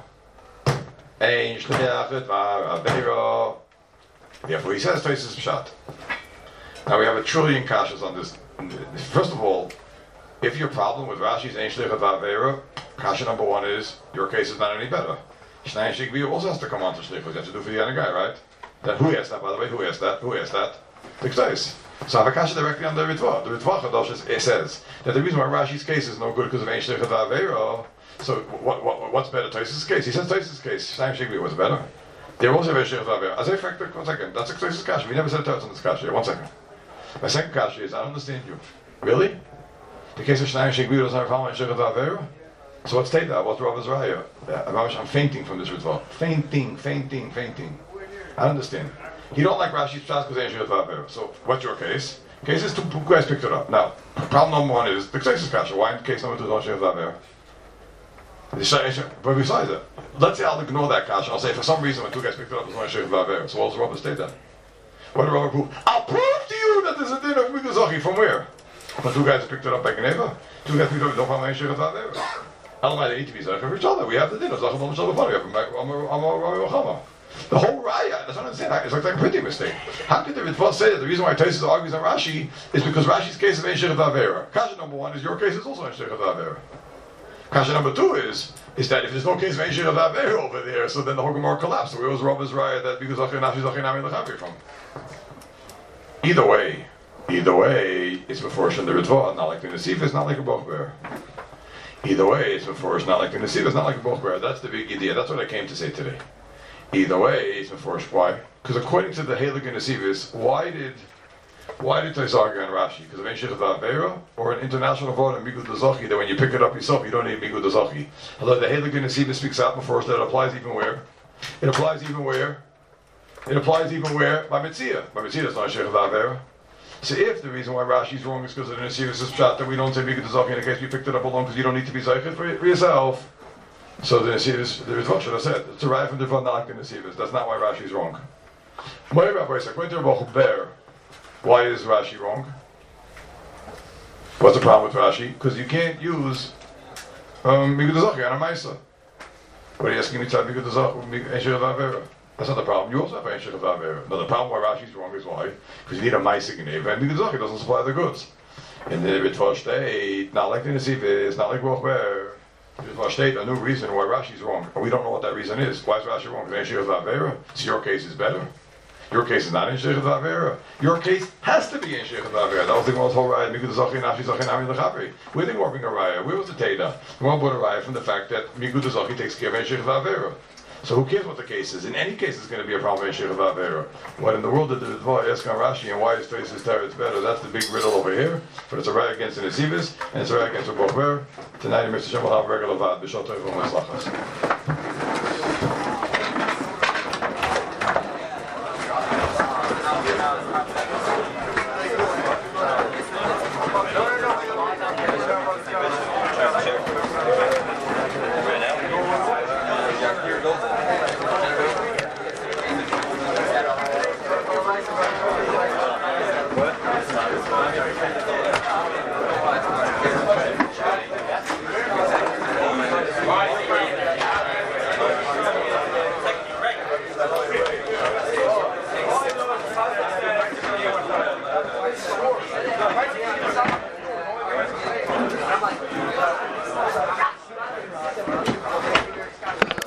Ein Shliach and Va'avera. Therefore he says Tosis pshat. Now we have a trillion kashas on this. First of all, if your problem with Rashi's Ein Shliach and Va'avera, kasha number one is, your case is not any better. Shnai Shigvi also has to come on to Shlichus. You have to do for the other guy, right? That, who asked that, by the way? Who asked that? Who asked that? The Ktais. So I have a kasha directly on the Ritva. The Ritva Chadash it says that the reason why Rashi's case is no good because of Ein Shliach and Va'avera. So what, what, what's better? Tosis' case. He says Tosis' case. Shnai Shigvi was better. They also have Ein Shliach and Va'avera. As a fact, one second. That's a Tosis' kasha. We never said Tosis on this kasha. One second. My second kasha is I don't understand you. Really? The case of Shnai Shigvi doesn't have a problem with Ein Shliach and Va'avera? So what's Teda? What's Rav Azraya? I'm fainting from this Ritva. Fainting, fainting, fainting. I don't understand. You don't like Rashi's pshat because Ein Shliach Va'avera. So what's your case? Case is two guys picked it up. Now, problem number one is the Ktais kasha. Why in case number two is Ein Shliach Va'avera? But besides it, let's say I'll ignore that kasha. I'll say for some reason when two guys picked it up, it's Ein Shliach Va'avera. So what's Rav state that? What did Rav prove? I'll prove to you that there's a din of Migazachi. From where? When two guys picked it up by Gneva? Two guys picked it up, don't find Ein Shliach Va'avera. I don't mind the need to be Zaycha for each other. We have the din of Zaycha B'Mishal B'Fanu. We have a Chama. The whole Raya, that's what I'm saying. It's like a printing mistake. How could the Ritva say that the reason why Tosis argues on Rashi is because Rashi's case is Ein Shliach Va'avera? Kasha number one is your case is also Ein Shliach Va'avera. Kasha number two is is that if there's no case of Ein Shliach Va'avera over there, so then the whole Gemara collapsed. So we always rob his Raya that because Zachin Nashi Zachin Nami L'Chavri from. Either way, either way, it's before Shem the Ritva, not like the Nesifis, not like a Bochber. Either way, it's before it's not like the Nesivas, not like a Bochber. That's the big idea. That's what I came to say today. Either way, it's before why? Because according to the Heilige Nesivas, why did why did Tais argue on Rashi? Because of Ein Shliach Va'avera or an international vote on Migud Dazachi that when you pick it up yourself, you don't need Migud Dazachi. Although the Heilige Nesivas speaks out before us that it applies even where? It applies even where? It applies even where? By Metzia. By Metzia, it's not Ein Shliach Va'avera. So if the reason why Rashi's wrong is because of the Nesivas pshat that we don't say Migud Dazachi in the case we picked it up alone because you don't need to be Zaychet for, for yourself. So the Nesivas, the Ritva should have said, it's derived from the Ritva, not like the Nesivas. That's not why Rashi's wrong. My Rabbi said, according to Rav Ber, Why is Rashi wrong? What's the problem with Rashi? Because you can't use um, Migud Zachi on a Maisa. What are you asking me to have Migud Zachi, Enshech Avera? That's not the problem. You also have Enshech Avera. No, the problem why Rashi's wrong is why? Because you need a Maisa Gneva, and Migud Zachi doesn't supply the goods. In the Ritva State, not like the Nesiv is, not like Rochber. Ritva State, a new reason why Rashi's wrong. And we don't know what that reason is. Why is Rashi wrong? Because Enshech Avera? So your case is better. Your case is not in Shechet Avera. Your case has to be in Shechet Avera. That was the Gemara's whole raya. Mikud Zachi Nashi Zachi Nami Lechavri. Where did working a raya? Where was the Teda? We won't put a raya from the fact that Mikud Zachi takes care of Shechet Avera. So who cares what the case is? In any case, it's going to be a problem in Shechet Avera. What in the world did the Ritva ask on Rashi and why his face is Teretz better? That's the big riddle over here. But it's a raya against the Nesivis and it's a raya against the Bochber. Tonight, Mister Shem will have a regular vad. B'shal Tov U'Meslachas. What?